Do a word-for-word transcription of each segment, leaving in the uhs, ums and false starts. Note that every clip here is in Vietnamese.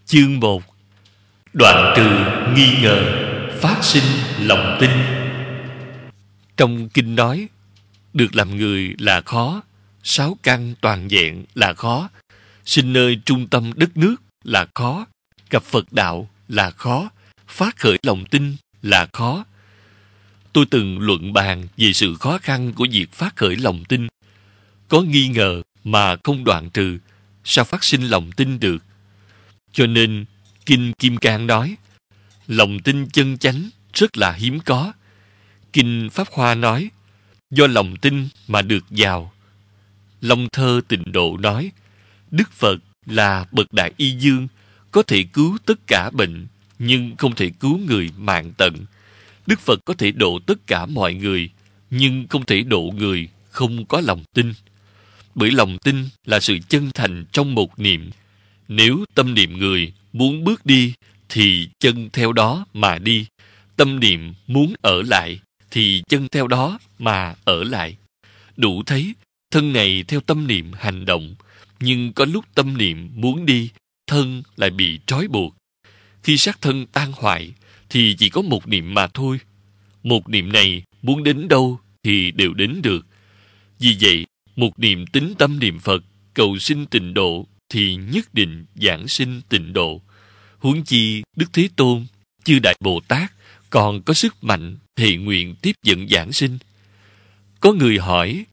Chương một. Đoạn trừ nghi ngờ, phát sinh lòng tin. Trong kinh nói, được làm người là khó, sáu căn toàn vẹn là khó, sinh nơi trung tâm đất nước là khó, gặp Phật đạo là khó, phát khởi lòng tin là khó. Tôi từng luận bàn về sự khó khăn của việc phát khởi lòng tin. Có nghi ngờ mà không đoạn trừ, sao phát sinh lòng tin được? Cho nên, Kinh Kim Cang nói, lòng tin chân chánh rất là hiếm có. Kinh Pháp Hoa nói, do lòng tin mà được giàu. Long Thơ Tịnh Độ nói, Đức Phật là bậc đại y dương, có thể cứu tất cả bệnh, nhưng không thể cứu người mạng tận. Đức Phật có thể độ tất cả mọi người, nhưng không thể độ người không có lòng tin. Bởi lòng tin là sự chân thành trong một niệm. Nếu tâm niệm người muốn bước đi, thì chân theo đó mà đi. Tâm niệm muốn ở lại, thì chân theo đó mà ở lại. Đủ thấy, thân này theo tâm niệm hành động, nhưng có lúc tâm niệm muốn đi, thân lại bị trói buộc. Khi xác thân tan hoại, thì chỉ có một niệm mà thôi. Một niệm này muốn đến đâu thì đều đến được. Vì vậy, một niệm tín tâm niệm Phật, cầu sinh tịnh độ, thì nhất định giảng sinh tịnh độ. Huống chi Đức Thế Tôn, chư Đại Bồ Tát còn có sức mạnh thệ nguyện tiếp dẫn giảng sinh. Có người hỏi,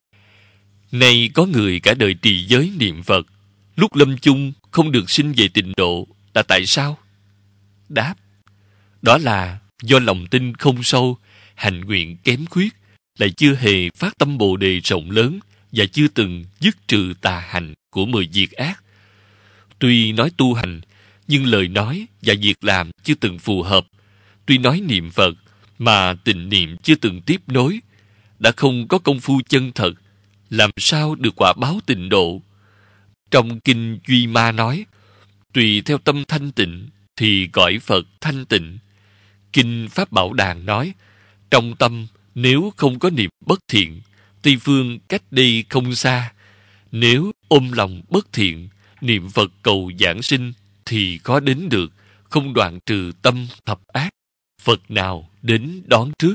nay có người cả đời trì giới niệm Phật, lúc lâm chung không được sinh về tịnh độ, là tại sao? Đáp, đó là do lòng tin không sâu, hành nguyện kém khuyết, lại chưa hề phát tâm Bồ Đề rộng lớn, và chưa từng dứt trừ tà hành của mười việc ác. Tuy nói tu hành, nhưng lời nói và việc làm chưa từng phù hợp. Tuy nói niệm Phật, mà tịnh niệm chưa từng tiếp nối. Đã không có công phu chân thật, làm sao được quả báo tịnh độ? Trong Kinh Duy Ma nói, tùy theo tâm thanh tịnh, thì cõi Phật thanh tịnh. Kinh Pháp Bảo Đàn nói, trong tâm nếu không có niệm bất thiện, Tây phương cách đây không xa. Nếu ôm lòng bất thiện, niệm Phật cầu giảng sinh, thì khó đến được, không đoạn trừ tâm thập ác. Phật nào đến đón trước?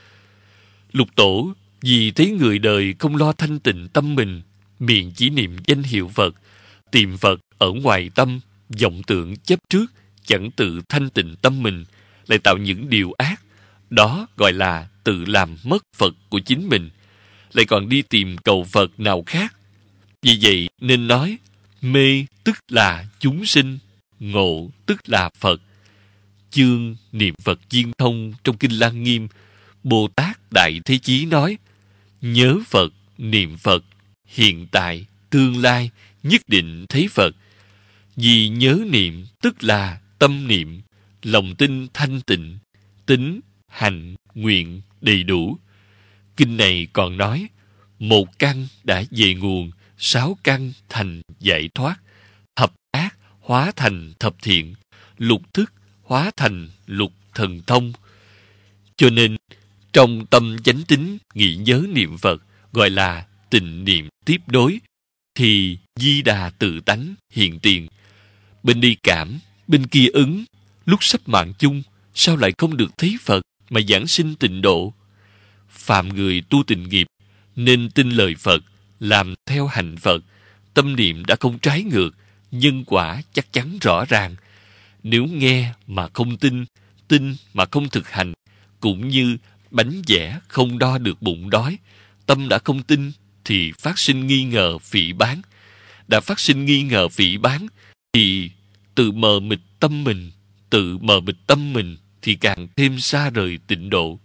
Lục Tổ vì thấy người đời không lo thanh tịnh tâm mình, miệng chỉ niệm danh hiệu Phật, tìm Phật ở ngoài tâm, vọng tưởng chấp trước, chẳng tự thanh tịnh tâm mình, lại tạo những điều ác. Đó gọi là tự làm mất Phật của chính mình, lại còn đi tìm cầu Phật nào khác. Vì vậy nên nói, mê tức là chúng sinh, ngộ tức là Phật. Chương niệm Phật viên thông trong Kinh Lăng Nghiêm, Bồ Tát Đại Thế Chí nói, nhớ Phật, niệm Phật, hiện tại, tương lai, nhất định thấy Phật. Vì nhớ niệm tức là tâm niệm, lòng tin thanh tịnh, tính, hành, nguyện đầy đủ. Kinh này còn nói, một căn đã về nguồn, sáu căn thành giải thoát, thập ác hóa thành thập thiện, lục thức hóa thành lục thần thông. Cho nên, trong tâm chánh tín nghĩ nhớ niệm Phật, gọi là tịnh niệm tiếp đối, thì di đà tự tánh hiện tiền. Bên đi cảm, bên kia ứng, lúc sắp mạng chung, sao lại không được thấy Phật mà giảng sinh tịnh độ? Phạm người tu tịnh nghiệp, nên tin lời Phật, làm theo hành Phật, tâm niệm đã không trái ngược, nhân quả chắc chắn rõ ràng. Nếu nghe mà không tin, tin mà không thực hành, cũng như bánh vẽ không đo được bụng đói, tâm đã không tin thì phát sinh nghi ngờ phỉ báng. Đã phát sinh nghi ngờ phỉ báng thì tự mờ mịt tâm mình, tự mờ mịt tâm mình thì càng thêm xa rời tịnh độ.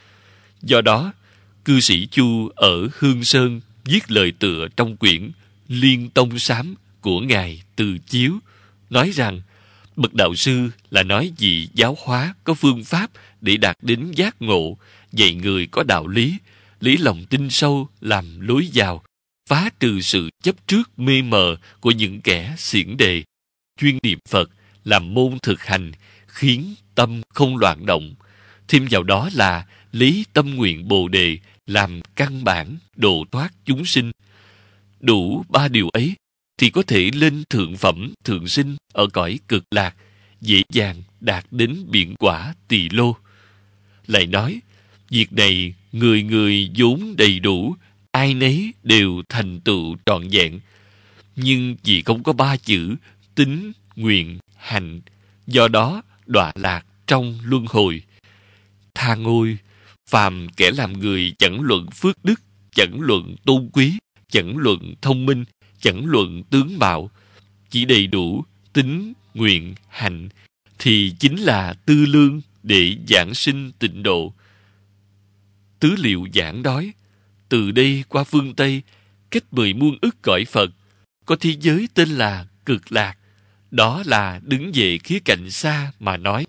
Do đó, cư sĩ Chu ở Hương Sơn viết lời tựa trong quyển Liên Tông Sám của Ngài Từ Chiếu, nói rằng bậc đạo sư là nói gì giáo hóa có phương pháp để đạt đến giác ngộ, dạy người có đạo lý, lấy lòng tin sâu làm lối vào, phá trừ sự chấp trước mê mờ của những kẻ xiển đề, chuyên niệm Phật làm môn thực hành, khiến tâm không loạn động. Thêm vào đó là lấy tâm nguyện Bồ Đề làm căn bản độ thoát chúng sinh. Đủ ba điều ấy thì có thể lên thượng phẩm thượng sinh ở cõi cực lạc, dễ dàng đạt đến biện quả tỳ lô. Lại nói, việc này người người vốn đầy đủ, ai nấy đều thành tựu trọn vẹn, nhưng vì không có ba chữ tín, nguyện, hành, do đó đọa lạc trong luân hồi. Tha ôi, phàm kẻ làm người chẳng luận phước đức, chẳng luận tôn quý, chẳng luận thông minh, chẳng luận tướng mạo, chỉ đầy đủ tín, nguyện, hành, thì chính là tư lương để giảng sinh tịnh độ. Tứ liệu giảng nói, từ đây qua phương Tây, cách mười muôn ức cõi Phật, có thế giới tên là Cực Lạc. Đó là đứng về khía cạnh xa mà nói.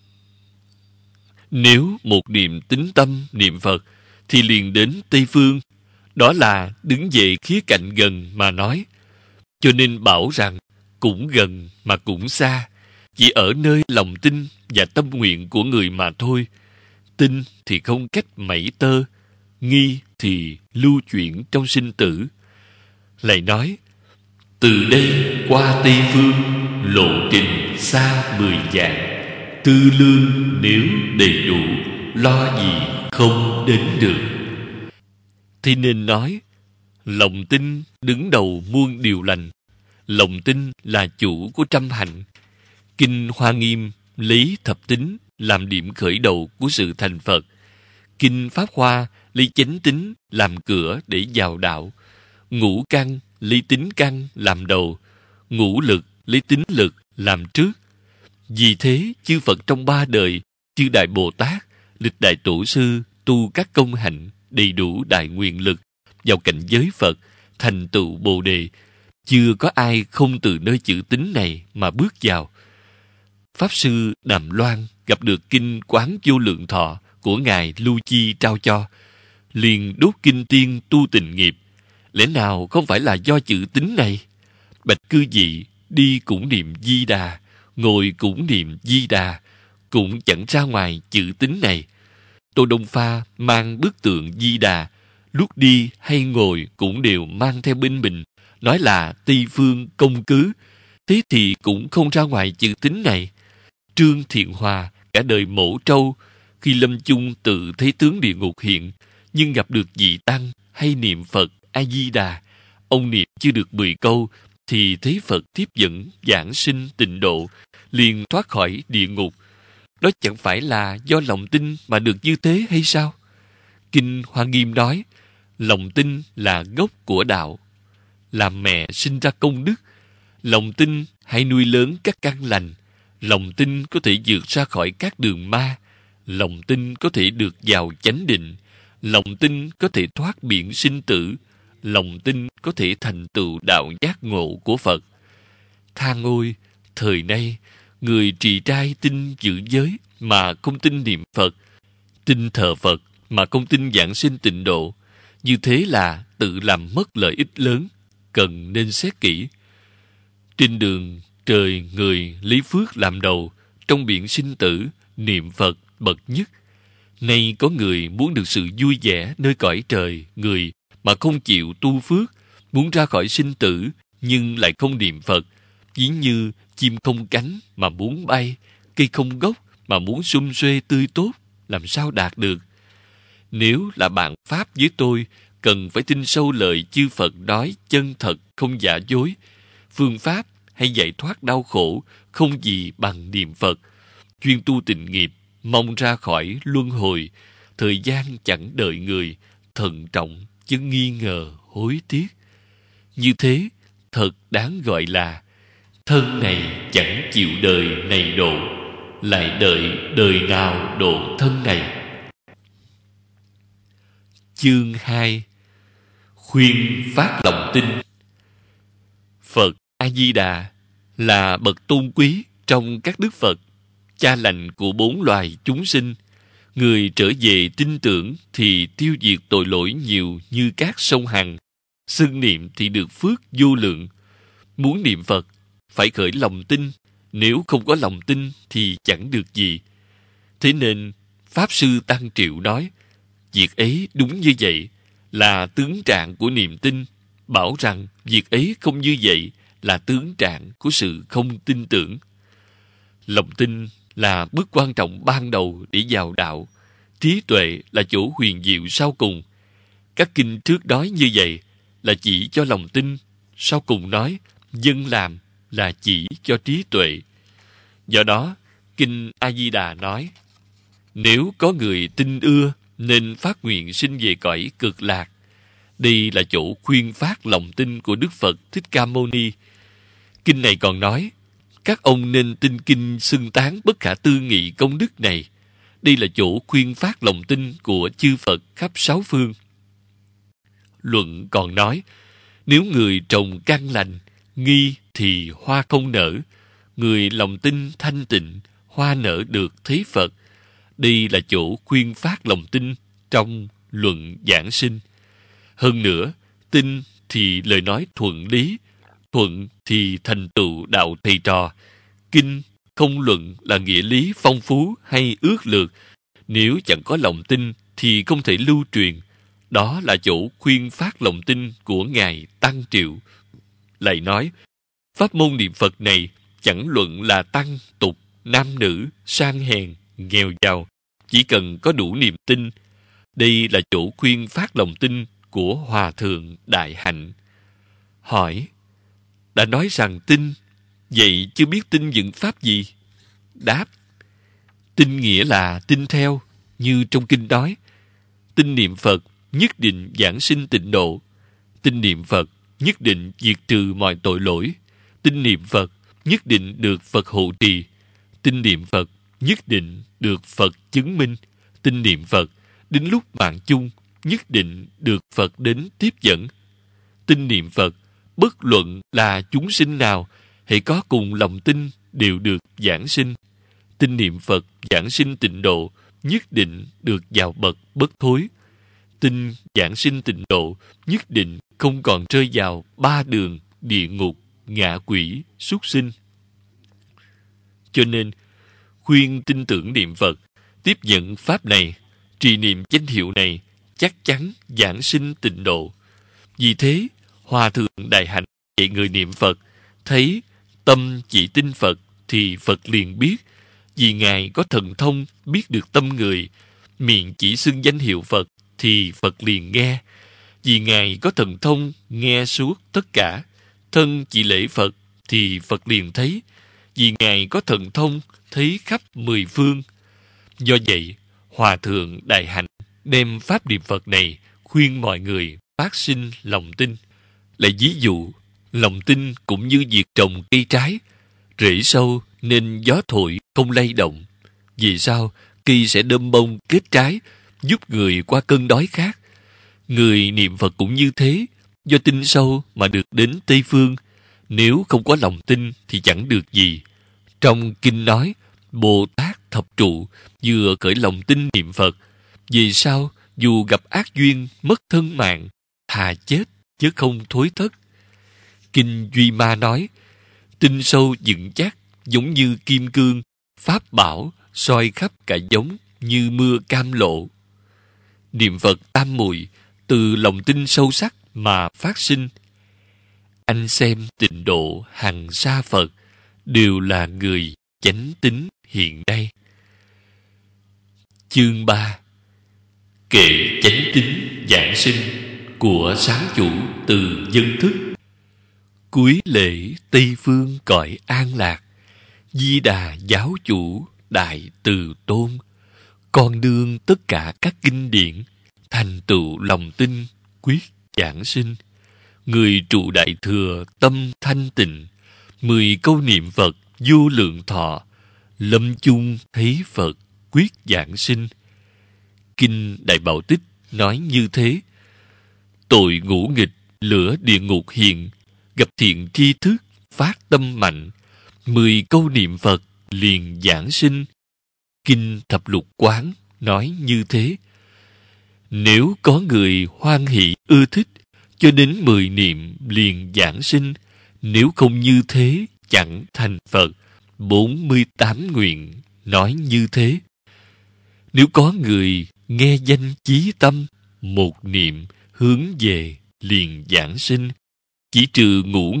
Nếu một niệm tín tâm niệm Phật thì liền đến Tây Phương. Đó là đứng về khía cạnh gần mà nói. Cho nên bảo rằng cũng gần mà cũng xa, chỉ ở nơi lòng tin và tâm nguyện của người mà thôi. Tin thì không cách mảy tơ, nghi thì lưu chuyển trong sinh tử. Lại nói, từ đây qua Tây Phương, lộ trình xa mười vạn, tư lương nếu đầy đủ, lo gì không đến được. Thế nên nói, lòng tin đứng đầu muôn điều lành. Lòng tin là chủ của trăm hạnh. Kinh Hoa Nghiêm lấy thập tính làm điểm khởi đầu của sự thành Phật. Kinh Pháp Hoa lấy chánh tính làm cửa để vào đạo. Ngũ căn lấy tính căn làm đầu, ngũ lực lấy tính lực làm trước. Vì thế, chư Phật trong ba đời, chư Đại Bồ Tát, lịch Đại Tổ Sư tu các công hạnh đầy đủ đại nguyện lực vào cảnh giới Phật, thành tựu Bồ Đề. Chưa có ai không từ nơi chữ tính này mà bước vào. Pháp Sư Đàm Loan gặp được kinh Quán Vô Lượng Thọ của Ngài Lưu Chi trao cho, liền đốt kinh tiên tu tình nghiệp. Lẽ nào không phải là do chữ tính này? Bạch cư dị, đi cũng niệm Di Đà, ngồi cũng niệm Di Đà, cũng chẳng ra ngoài chữ tính này. Tô Đông Pha mang bức tượng Di Đà, lúc đi hay ngồi cũng đều mang theo bên mình, nói là Tây Phương công cứ. Thế thì cũng không ra ngoài chữ tính này. Trương Thiện Hòa cả đời mổ trâu, khi lâm chung tự thấy tướng địa ngục hiện, nhưng gặp được vị tăng hay niệm Phật A Di Đà, ông niệm chưa được mười câu thì thấy Phật tiếp dẫn giảng sinh tịnh độ, liền thoát khỏi địa ngục. Đó chẳng phải là do lòng tin mà được như thế hay sao? Kinh Hoa Nghiêm nói, lòng tin là gốc của đạo, làm mẹ sinh ra công đức. Lòng tin hãy nuôi lớn các căn lành. Lòng tin có thể vượt ra khỏi các đường ma. Lòng tin có thể được vào chánh định. Lòng tin có thể thoát biển sinh tử. Lòng tin có thể thành tựu đạo giác ngộ của Phật. Tha ôi, thời nay, người trì trai tin giữ giới mà không tin niệm Phật, tin thờ Phật mà không tin giảng sinh tịnh độ, như thế là tự làm mất lợi ích lớn, cần nên xét kỹ. Trên đường trời người lấy phước làm đầu, trong biển sinh tử niệm Phật bậc nhất. Nay có người muốn được sự vui vẻ nơi cõi trời người mà không chịu tu phước, muốn ra khỏi sinh tử nhưng lại không niệm Phật, ví như chim không cánh mà muốn bay, cây không gốc mà muốn sum xuê tươi tốt, làm sao đạt được? Nếu là bạn Pháp với tôi, cần phải tin sâu lời chư Phật nói chân thật không giả dối. Phương pháp hay giải thoát đau khổ không gì bằng niệm Phật. Chuyên tu tịnh nghiệp, mong ra khỏi luân hồi. Thời gian chẳng đợi người, thận trọng chứ nghi ngờ hối tiếc. Như thế, thật đáng gọi là thân này chẳng chịu đời này độ, lại đợi đời nào độ thân này. Chương hai. Khuyên phát lòng tin. Phật A-di-đà là bậc tôn quý trong các đức Phật, cha lành của bốn loài chúng sinh. Người trở về tin tưởng thì tiêu diệt tội lỗi nhiều như các sông Hằng. Xưng niệm thì được phước vô lượng. Muốn niệm Phật phải khởi lòng tin, nếu không có lòng tin thì chẳng được gì. Thế nên Pháp Sư Tăng Triệu nói, việc ấy đúng như vậy là tướng trạng của niềm tin. Bảo rằng việc ấy không như vậy là tướng trạng của sự không tin tưởng. Lòng tin là bước quan trọng ban đầu để vào đạo. Trí tuệ là chỗ huyền diệu sau cùng. Các kinh trước nói như vậy là chỉ cho lòng tin, sau cùng nói dân làm là chỉ cho trí tuệ. Do đó, kinh A Di Đà nói: nếu có người tin ưa nên phát nguyện sinh về cõi cực lạc. Đây là chỗ khuyên phát lòng tin của Đức Phật Thích Ca Mâu Ni. Kinh này còn nói: các ông nên tin kinh xưng tán bất khả tư nghị công đức này. Đây là chỗ khuyên phát lòng tin của chư Phật khắp sáu phương. Luận còn nói: nếu người trồng căn lành, nghi thì hoa không nở. Người lòng tin thanh tịnh, hoa nở được thấy Phật. Đây là chỗ khuyên phát lòng tin trong luận giảng sinh. Hơn nữa, tin thì lời nói thuận lý, thuận thì thành tựu đạo thầy trò. Kinh không luận là nghĩa lý phong phú hay ước lược. Nếu chẳng có lòng tin thì không thể lưu truyền. Đó là chỗ khuyên phát lòng tin của Ngài Tăng Triệu. Lại nói, pháp môn niệm Phật này chẳng luận là tăng, tục, nam nữ, sang hèn, nghèo giàu, chỉ cần có đủ niềm tin. Đây là chỗ khuyên phát lòng tin của Hòa Thượng Đại Hạnh. Hỏi: đã nói rằng tin, vậy chưa biết tin những pháp gì? Đáp: tin nghĩa là tin theo, như trong kinh nói. Tin niệm Phật nhất định giảng sinh tịnh độ. Tin niệm Phật nhất định diệt trừ mọi tội lỗi. Tin niệm Phật nhất định được Phật hộ trì. Tin niệm Phật nhất định được Phật chứng minh. Tin niệm Phật đến lúc mạng chung nhất định được Phật đến tiếp dẫn. Tin niệm Phật bất luận là chúng sinh nào, hãy có cùng lòng tin đều được giảng sinh. Tin niệm Phật giảng sinh tịnh độ nhất định được vào bậc bất thối. Tin giảng sinh tịnh độ nhất định không còn rơi vào ba đường địa ngục, ngạ quỷ, súc sinh. Cho nên khuyên tin tưởng niệm Phật, tiếp nhận pháp này, trì niệm danh hiệu này, chắc chắn giảng sinh tịnh độ. Vì thế, Hòa Thượng Đại Hạnh dạy người niệm Phật, thấy tâm chỉ tin Phật thì Phật liền biết. Vì Ngài có thần thông biết được tâm người, miệng chỉ xưng danh hiệu Phật thì Phật liền nghe. Vì Ngài có thần thông nghe suốt tất cả, thân chỉ lễ Phật thì Phật liền thấy. Vì Ngài có thần thông thấy khắp mười phương. Do vậy, Hòa Thượng Đại Hạnh đem pháp niệm Phật này khuyên mọi người phát sinh lòng tin. Lại ví dụ, lòng tin cũng như việc trồng cây trái, rễ sâu nên gió thổi không lay động. Vì sao? Cây sẽ đơm bông kết trái, giúp người qua cơn đói khát. Người niệm Phật cũng như thế, do tin sâu mà được đến Tây Phương. Nếu không có lòng tin thì chẳng được gì. Trong kinh nói, Bồ Tát thập trụ vừa khởi lòng tin niệm Phật. Vì sao? Dù gặp ác duyên, mất thân mạng, thà chết chứ không thối thất. Kinh Duy Ma nói, tin sâu vững chắc giống như kim cương, pháp bảo soi khắp cả giống như mưa cam lộ. Niệm Phật tam muội từ lòng tin sâu sắc mà phát sinh. Anh xem tịnh độ hằng sa Phật đều là người chánh tín hiện đây. Chương ba. Kệ chánh tín giảng sinh của sáng chủ từ dân thức. Cuối lễ Tây Phương cõi an lạc, Di Đà giáo chủ đại từ tôn, con đương tất cả các kinh điển, thành tựu lòng tin quyết giảng sinh. Người trụ đại thừa tâm thanh tịnh, mười câu niệm Phật vô lượng thọ, lâm chung thấy Phật quyết giảng sinh. Kinh Đại Bảo Tích nói như thế. Tội ngũ nghịch lửa địa ngục hiện, gặp thiện tri thức phát tâm mạnh, mười câu niệm Phật liền giảng sinh. Kinh Thập Lục Quán nói như thế. Nếu có người hoan hỷ ưa thích, cho đến mười niệm liền giảng sinh. Nếu không như thế, chẳng thành Phật. Bốn mươi tám nguyện nói như thế. Nếu có người nghe danh chí tâm, một niệm hướng về liền giảng sinh. Chỉ trừ ngũ nghịch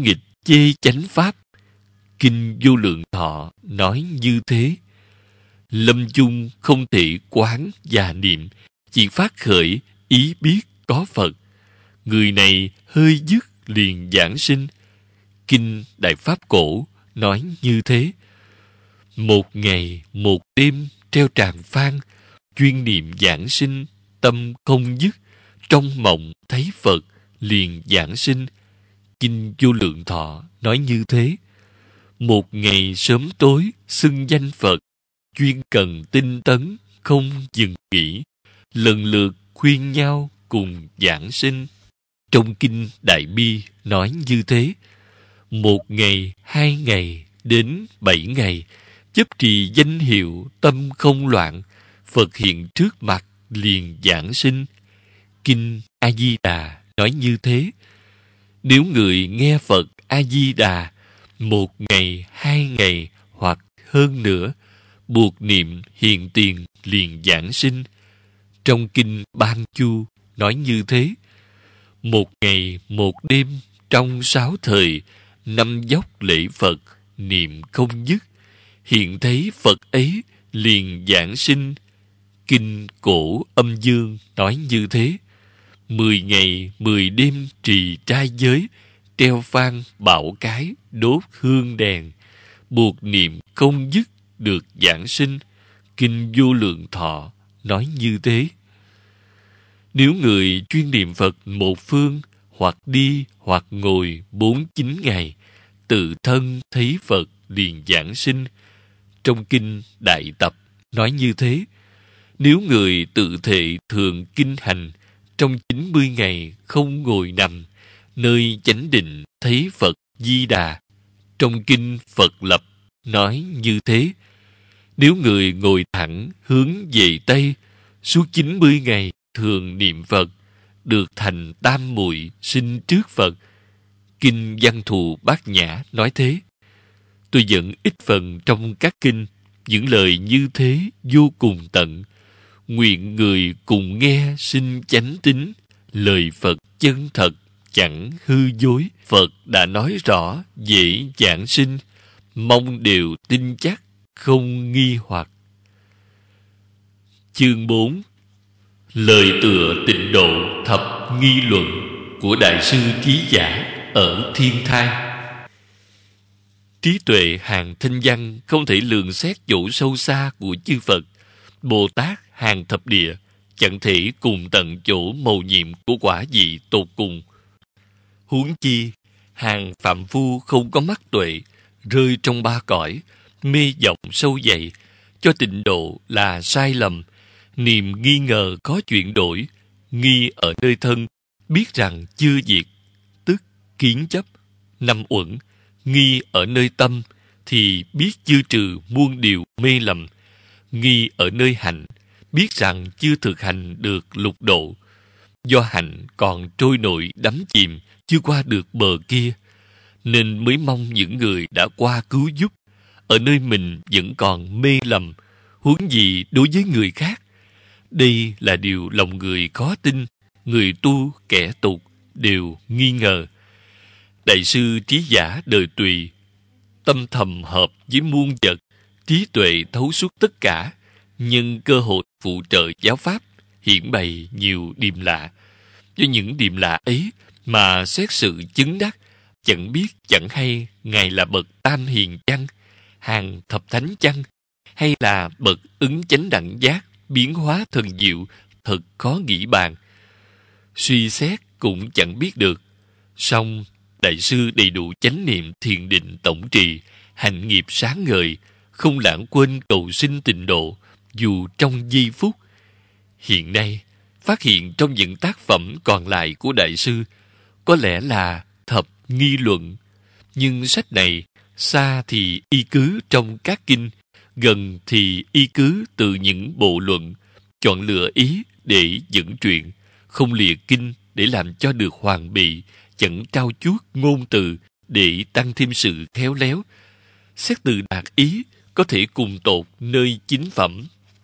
chê chánh pháp. Kinh Vô Lượng Thọ nói như thế. Lâm chung không thể quán và niệm, chỉ phát khởi ý biết có Phật. Người này hơi dứt liền giảng sinh. Kinh Đại Pháp Cổ nói như thế. Một ngày một đêm treo tràng phan, chuyên niệm giảng sinh, tâm không dứt. Trong mộng thấy Phật liền giảng sinh. Kinh Vô Lượng Thọ nói như thế. Một ngày sớm tối xưng danh Phật, chuyên cần tinh tấn không dừng nghỉ, lần lượt khuyên nhau cùng giảng sinh. Trong Kinh Đại Bi nói như thế. Một ngày, hai ngày, đến bảy ngày, chấp trì danh hiệu tâm không loạn, Phật hiện trước mặt liền giảng sinh. Kinh A Di Đà nói như thế. Nếu người nghe Phật A Di Đà một ngày, hai ngày hoặc hơn nữa, buộc niệm hiện tiền liền giảng sinh. Trong Kinh Ban Chu nói như thế. Một ngày một đêm trong sáu thời, năm dốc lễ Phật niệm không dứt, hiện thấy Phật ấy liền giảng sinh. Kinh Cổ Âm Dương nói như thế. Mười ngày mười đêm trì trai giới, treo phan bảo cái đốt hương đèn, buộc niệm không dứt được giảng sinh. Kinh Vô Lượng Thọ nói như thế. Nếu người chuyên niệm Phật một phương, hoặc đi hoặc ngồi bốn chín ngày, tự thân thấy Phật liền giảng sinh. Trong Kinh Đại Tập nói như thế. Nếu người tự thệ thường kinh hành, trong chín mươi ngày không ngồi nằm, nơi chánh định thấy Phật Di Đà. Trong Kinh Phật Lập nói như thế. Nếu người ngồi thẳng hướng về Tây, suốt chín mươi ngày thường niệm Phật, được thành tam muội sinh trước Phật. Kinh Văn Thù Bát Nhã nói thế. Tôi dẫn ít phần trong các kinh, những lời như thế vô cùng tận. Nguyện người cùng nghe sinh chánh tín, lời Phật chân thật chẳng hư dối. Phật đã nói rõ dễ giảng sinh, mong đều tin chắc không nghi hoặc. Chương bốn. Lời tựa Tịnh Độ Thập Nghi Luận của Đại sư Trí Giả ở Thiên Thai. Trí tuệ hàng thanh văn không thể lường xét chỗ sâu xa của chư Phật. Bồ Tát hàng thập địa chẳng thể cùng tận chỗ mầu nhiệm của quả vị tột cùng. Huống chi hàng phạm phu không có mắt tuệ, rơi trong ba cõi, mê vọng sâu dày, cho tịnh độ là sai lầm. Niềm nghi ngờ có chuyển đổi, nghi ở nơi thân, biết rằng chưa diệt, tức kiến chấp, năm uẩn. Nghi ở nơi tâm, thì biết chưa trừ muôn điều mê lầm. Nghi ở nơi hành, biết rằng chưa thực hành được lục độ. Do hành còn trôi nổi đắm chìm, chưa qua được bờ kia, nên mới mong những người đã qua cứu giúp. Ở nơi mình vẫn còn mê lầm, huống gì đối với người khác. Đây là điều lòng người khó tin, người tu kẻ tục đều nghi ngờ. Đại sư Trí Giả đời Tùy, tâm thầm hợp với muôn vật, trí tuệ thấu suốt tất cả, nhân cơ hội phụ trợ giáo pháp, hiển bày nhiều điềm lạ. Do những điềm lạ ấy mà xét sự chứng đắc, chẳng biết chẳng hay Ngài là bậc tam hiền chăng, hàng thập thánh chăng, hay là bậc ứng chánh đẳng giác, biến hóa thần diệu, thật khó nghĩ bàn. Suy xét cũng chẳng biết được. Song đại sư đầy đủ chánh niệm thiền định tổng trì, hành nghiệp sáng ngời, không lãng quên cầu sinh tịnh độ, dù trong giây phút. Hiện nay, phát hiện trong những tác phẩm còn lại của đại sư, có lẽ là thập nghi luận. Nhưng sách này, xa thì y cứ trong các kinh, gần thì y cứ từ những bộ luận, chọn lựa ý để dẫn truyện, không lìa kinh để làm cho được hoàn bị, chẳng trao chuốt ngôn từ để tăng thêm sự khéo léo. Xét từ đạt ý, có thể cùng tột nơi chính phẩm.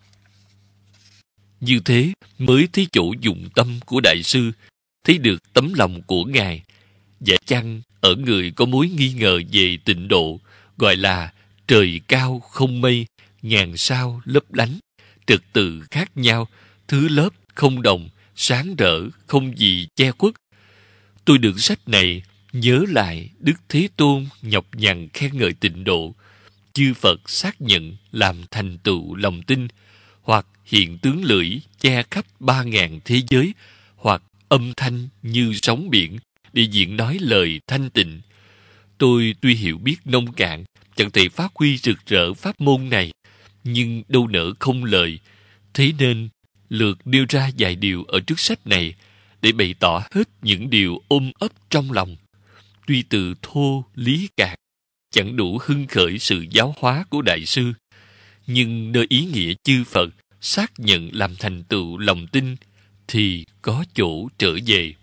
Như thế mới thấy chỗ dụng tâm của đại sư, thấy được tấm lòng của Ngài. Vẽ chăng ở người có mối nghi ngờ về tịnh độ, gọi là trời cao không mây, ngàn sao lấp lánh, trật tự khác nhau, thứ lớp không đồng, sáng rỡ không gì che khuất. Tôi được sách này nhớ lại Đức Thế Tôn nhọc nhằn khen ngợi tịnh độ, chư Phật xác nhận làm thành tựu lòng tin, hoặc hiện tướng lưỡi che khắp ba ngàn thế giới, hoặc âm thanh như sóng biển để diễn nói lời thanh tịnh. Tôi tuy hiểu biết nông cạn, chẳng thể phát huy rực rỡ pháp môn này, nhưng đâu nỡ không lời. Thế nên lượt nêu ra vài điều ở trước sách này để bày tỏ hết những điều ôm ấp trong lòng. Tuy từ thô lý cạn, chẳng đủ hưng khởi sự giáo hóa của Đại sư, nhưng nơi ý nghĩa chư Phật xác nhận làm thành tựu lòng tin thì có chỗ trở về.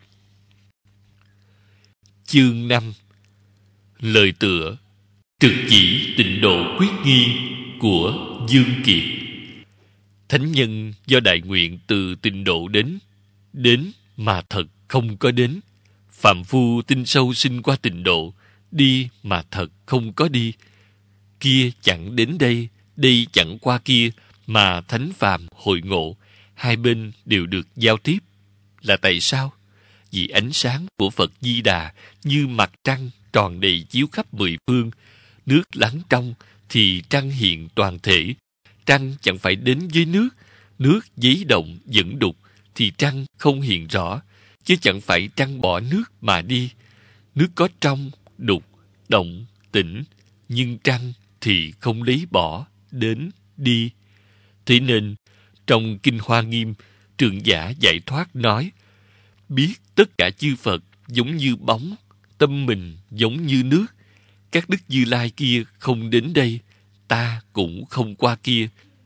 Chương năm. Lời tựa trực chỉ tịnh độ quyết nghi của Dương Kiệt. Thánh nhân do đại nguyện từ tịnh độ đến, đến mà thật không có đến. Phạm phu tin sâu sinh qua tịnh độ, đi mà thật không có đi. Kia chẳng đến đây, đây chẳng qua kia, mà thánh phàm hội ngộ, hai bên đều được giao tiếp. Là tại sao? Vì ánh sáng của Phật Di Đà như mặt trăng tròn đầy chiếu khắp mười phương. Nước lắng trong thì trăng hiện toàn thể. Trăng chẳng phải đến với nước. Nước giấy động dẫn đục thì trăng không hiện rõ, chứ chẳng phải trăng bỏ nước mà đi. Nước có trong, đục, động, tĩnh, nhưng trăng thì không lấy bỏ, đến, đi. Thế nên, trong Kinh Hoa Nghiêm, Trượng Giả giải thoát nói, biết tất cả chư Phật giống như bóng, tâm mình giống như nước. Các đức Như Lai kia không đến đây, ta cũng không qua kia.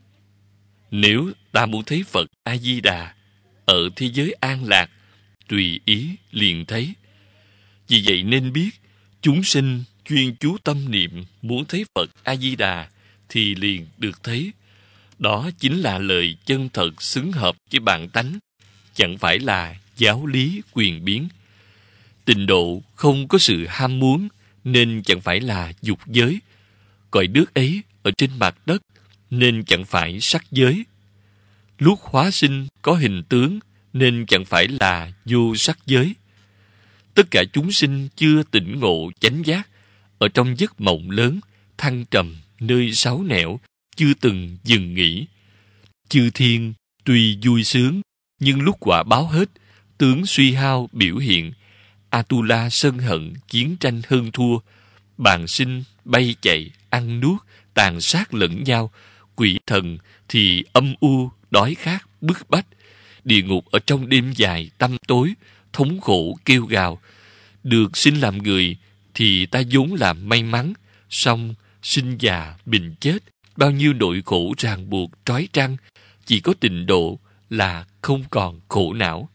Nếu ta muốn thấy Phật A-di-đà ở thế giới an lạc, tùy ý liền thấy. Vì vậy nên biết, chúng sinh chuyên chú tâm niệm muốn thấy Phật A-di-đà thì liền được thấy. Đó chính là lời chân thật xứng hợp với bản tánh, chẳng phải là giáo lý quyền biến. Tịnh độ không có sự ham muốn, nên chẳng phải là dục giới. Cõi nước ấy ở trên mặt đất, nên chẳng phải sắc giới. Lúc hóa sinh có hình tướng, nên chẳng phải là vô sắc giới. Tất cả chúng sinh chưa tỉnh ngộ chánh giác, ở trong giấc mộng lớn, thăng trầm, nơi sáu nẻo, chưa từng dừng nghỉ. Chư thiên tuy vui sướng, nhưng lúc quả báo hết, tướng suy hao biểu hiện. Atula sân hận, chiến tranh hơn thua. Bàn sinh, bay chạy, ăn nuốt, tàn sát lẫn nhau. Quỷ thần thì âm u, đói khát, bức bách. Địa ngục ở trong đêm dài, tăm tối, thống khổ kêu gào. Được sinh làm người thì ta vốn là may mắn, song sinh già, bệnh chết, bao nhiêu nỗi khổ ràng buộc, trói trăng. Chỉ có tịnh độ là không còn khổ não.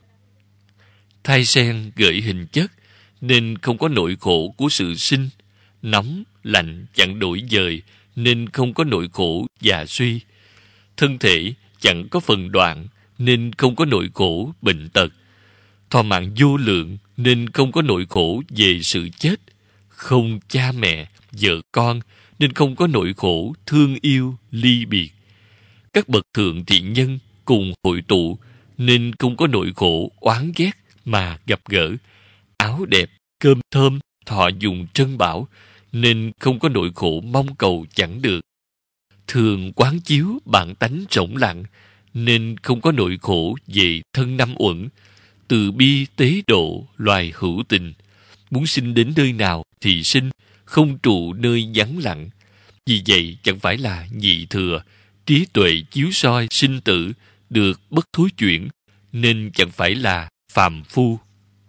Thai sen gợi hình chất, nên không có nỗi khổ của sự sinh. Nóng, lạnh chẳng đổi dời, nên không có nỗi khổ già suy. Thân thể chẳng có phần đoạn, nên không có nỗi khổ bệnh tật. Thọ mạng vô lượng, nên không có nỗi khổ về sự chết. Không cha mẹ, vợ con, nên không có nỗi khổ thương yêu, ly biệt. Các bậc thượng thiện nhân cùng hội tụ, nên không có nỗi khổ oán ghét mà gặp gỡ. Áo đẹp, cơm thơm, thọ dùng trân bảo, nên không có nỗi khổ mong cầu chẳng được. Thường quán chiếu bản tánh rỗng lặng, nên không có nỗi khổ về thân năm uẩn. Từ bi tế độ loài hữu tình, muốn sinh đến nơi nào thì sinh, không trụ nơi vắng lặng. Vì vậy chẳng phải là nhị thừa, trí tuệ chiếu soi sinh tử, được bất thối chuyển, nên chẳng phải là phàm phu.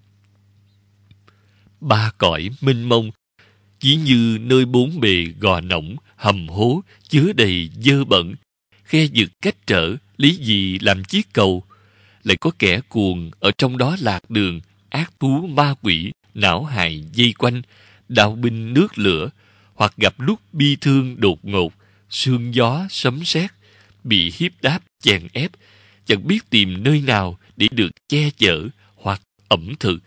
Ba cõi mênh mông, chỉ như nơi bốn bề gò nổng, hầm hố, chứa đầy dơ bẩn. Khe vực cách trở, lý gì làm chiếc cầu. Lại có kẻ cuồng ở trong đó lạc đường, ác thú ma quỷ, não hại dây quanh, đạo binh nước lửa, hoặc gặp lúc bi thương đột ngột, sương gió sấm sét, bị hiếp đáp chèn ép, chẳng biết tìm nơi nào để được che chở hoặc ẩm thực,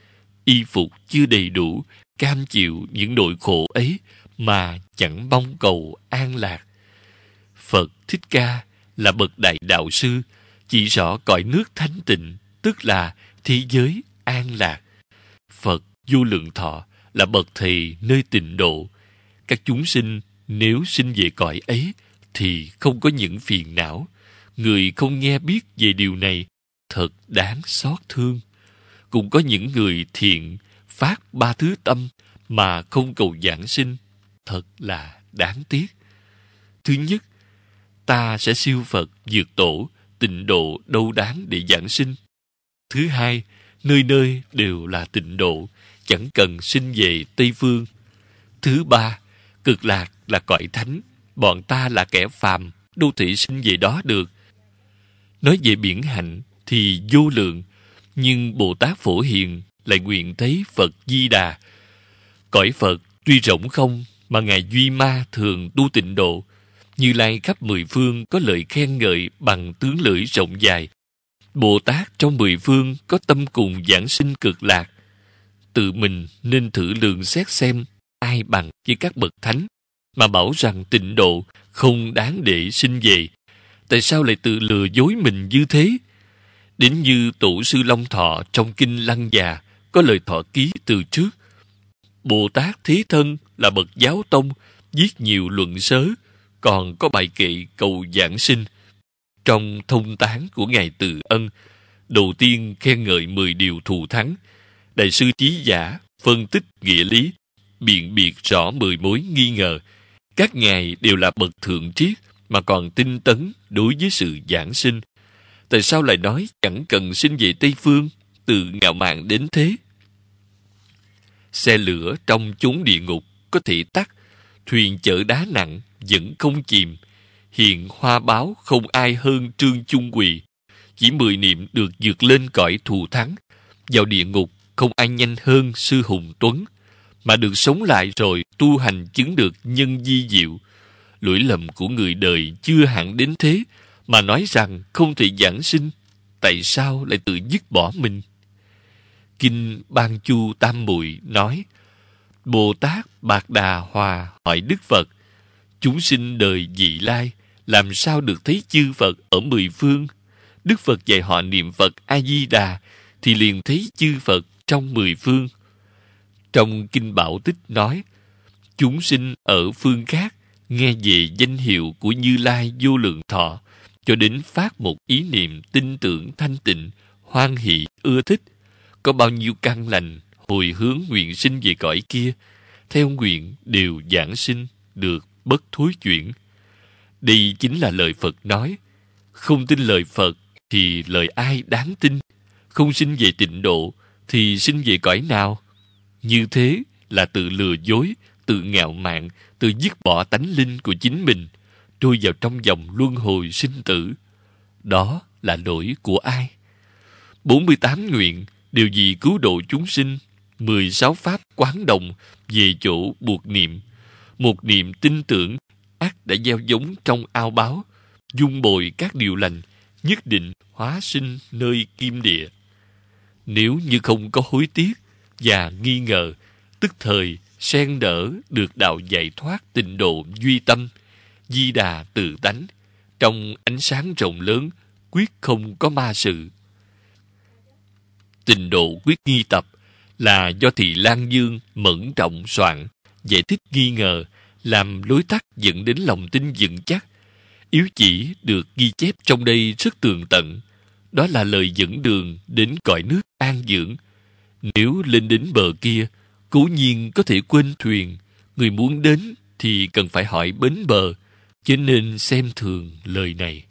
y phục chưa đầy đủ, cam chịu những nỗi khổ ấy mà chẳng mong cầu an lạc. Phật Thích Ca là bậc đại đạo sư, chỉ rõ cõi nước thanh tịnh, tức là thế giới an lạc. Phật Vô Lượng Thọ là bậc thầy nơi tịnh độ. Các chúng sinh nếu sinh về cõi ấy thì không có những phiền não. Người không nghe biết về điều này thật đáng xót thương. Cũng có những người thiện phát ba thứ tâm mà không cầu giảng sinh, thật là đáng tiếc. Thứ nhất, ta sẽ siêu Phật Dược Tổ, tịnh độ đâu đáng để giảng sinh. Thứ hai, nơi nơi đều là tịnh độ, chẳng cần sinh về Tây Phương. Thứ ba, Cực Lạc là cõi thánh, bọn ta là kẻ phàm, đâu thể sinh về đó được. Nói về biển hạnh thì vô lượng, nhưng Bồ Tát Phổ Hiền lại nguyện thấy Phật Di Đà. Cõi Phật tuy rộng không, mà Ngài Duy Ma thường tu tịnh độ. Như Lai khắp mười phương có lời khen ngợi bằng tướng lưỡi rộng dài. Bồ Tát trong mười phương có tâm cùng giảng sinh Cực Lạc. Tự mình nên thử lượng xét xem ai bằng với các bậc thánh mà bảo rằng tịnh độ không đáng để sinh về. Tại sao lại tự lừa dối mình như thế? Đến như Tổ sư Long Thọ trong kinh Lăng Già có lời thọ ký từ trước. Bồ Tát Thế Thân là bậc giáo tông, viết nhiều luận sớ, còn có bài kệ cầu giảng sinh. Trong thông tán của Ngài Từ Ân, đầu tiên khen ngợi mười điều thù thắng. Đại sư Trí Giả phân tích nghĩa lý, biện biệt rõ mười mối nghi ngờ. Các ngài đều là bậc thượng triết mà còn tinh tấn đối với sự giảng sinh. Tại sao lại nói chẳng cần sinh về Tây Phương, từ ngạo mạn đến thế? Xe lửa trong chốn địa ngục có thể tắt, thuyền chở đá nặng vẫn không chìm. Hiện hoa báo không ai hơn Trương Chung Quỳ, chỉ mười niệm được vượt lên cõi thù thắng. Vào địa ngục không ai nhanh hơn Sư Hùng Tuấn, mà được sống lại rồi tu hành chứng được nhân di diệu. Lỗi lầm của người đời chưa hẳn đến thế, mà nói rằng không thể giảng sinh, tại sao lại tự dứt bỏ mình? Kinh Ban Chu Tam Muội nói: Bồ Tát Bạc Đà Hòa hỏi Đức Phật: chúng sinh đời vị lai làm sao được thấy chư Phật ở mười phương? Đức Phật dạy họ niệm Phật A Di Đà thì liền thấy chư Phật trong mười phương. Trong kinh Bảo Tích nói: chúng sinh ở phương khác nghe về danh hiệu của Như Lai Vô Lượng Thọ, cho đến phát một ý niệm tin tưởng thanh tịnh, hoan hỷ ưa thích, có bao nhiêu căn lành hồi hướng nguyện sinh về cõi kia, theo nguyện đều giảng sinh được bất thối chuyển. Đây chính là lời Phật nói. Không tin lời Phật thì lời ai đáng tin? Không sinh về tịnh độ thì sinh về cõi nào? Như thế là tự lừa dối, tự ngạo mạn, tự dứt bỏ tánh linh của chính mình, trôi vào trong vòng luân hồi sinh tử. Đó là lỗi của ai? bốn mươi tám nguyện đều vì cứu độ chúng sinh. mười sáu pháp quán đồng về chỗ buộc niệm. Một niệm tin tưởng ắt đã gieo giống trong ao báo, dung bồi các điều lành, nhất định hóa sinh nơi kim địa. Nếu như không có hối tiếc và nghi ngờ, tức thời sen đỡ được đạo giải thoát tịnh độ duy tâm, Di Đà tự tánh, trong ánh sáng rộng lớn, quyết không có ma sự. Tịnh độ quyết nghi tập là do Thị Lan Dương Mẫn Trọng soạn, giải thích nghi ngờ, làm lối tắt dẫn đến lòng tin vững chắc. Yếu chỉ được ghi chép trong đây rất tường tận. Đó là lời dẫn đường đến cõi nước an dưỡng. Nếu lên đến bờ kia, cố nhiên có thể quên thuyền. Người muốn đến thì cần phải hỏi bến bờ, cho nên xem thường lời này.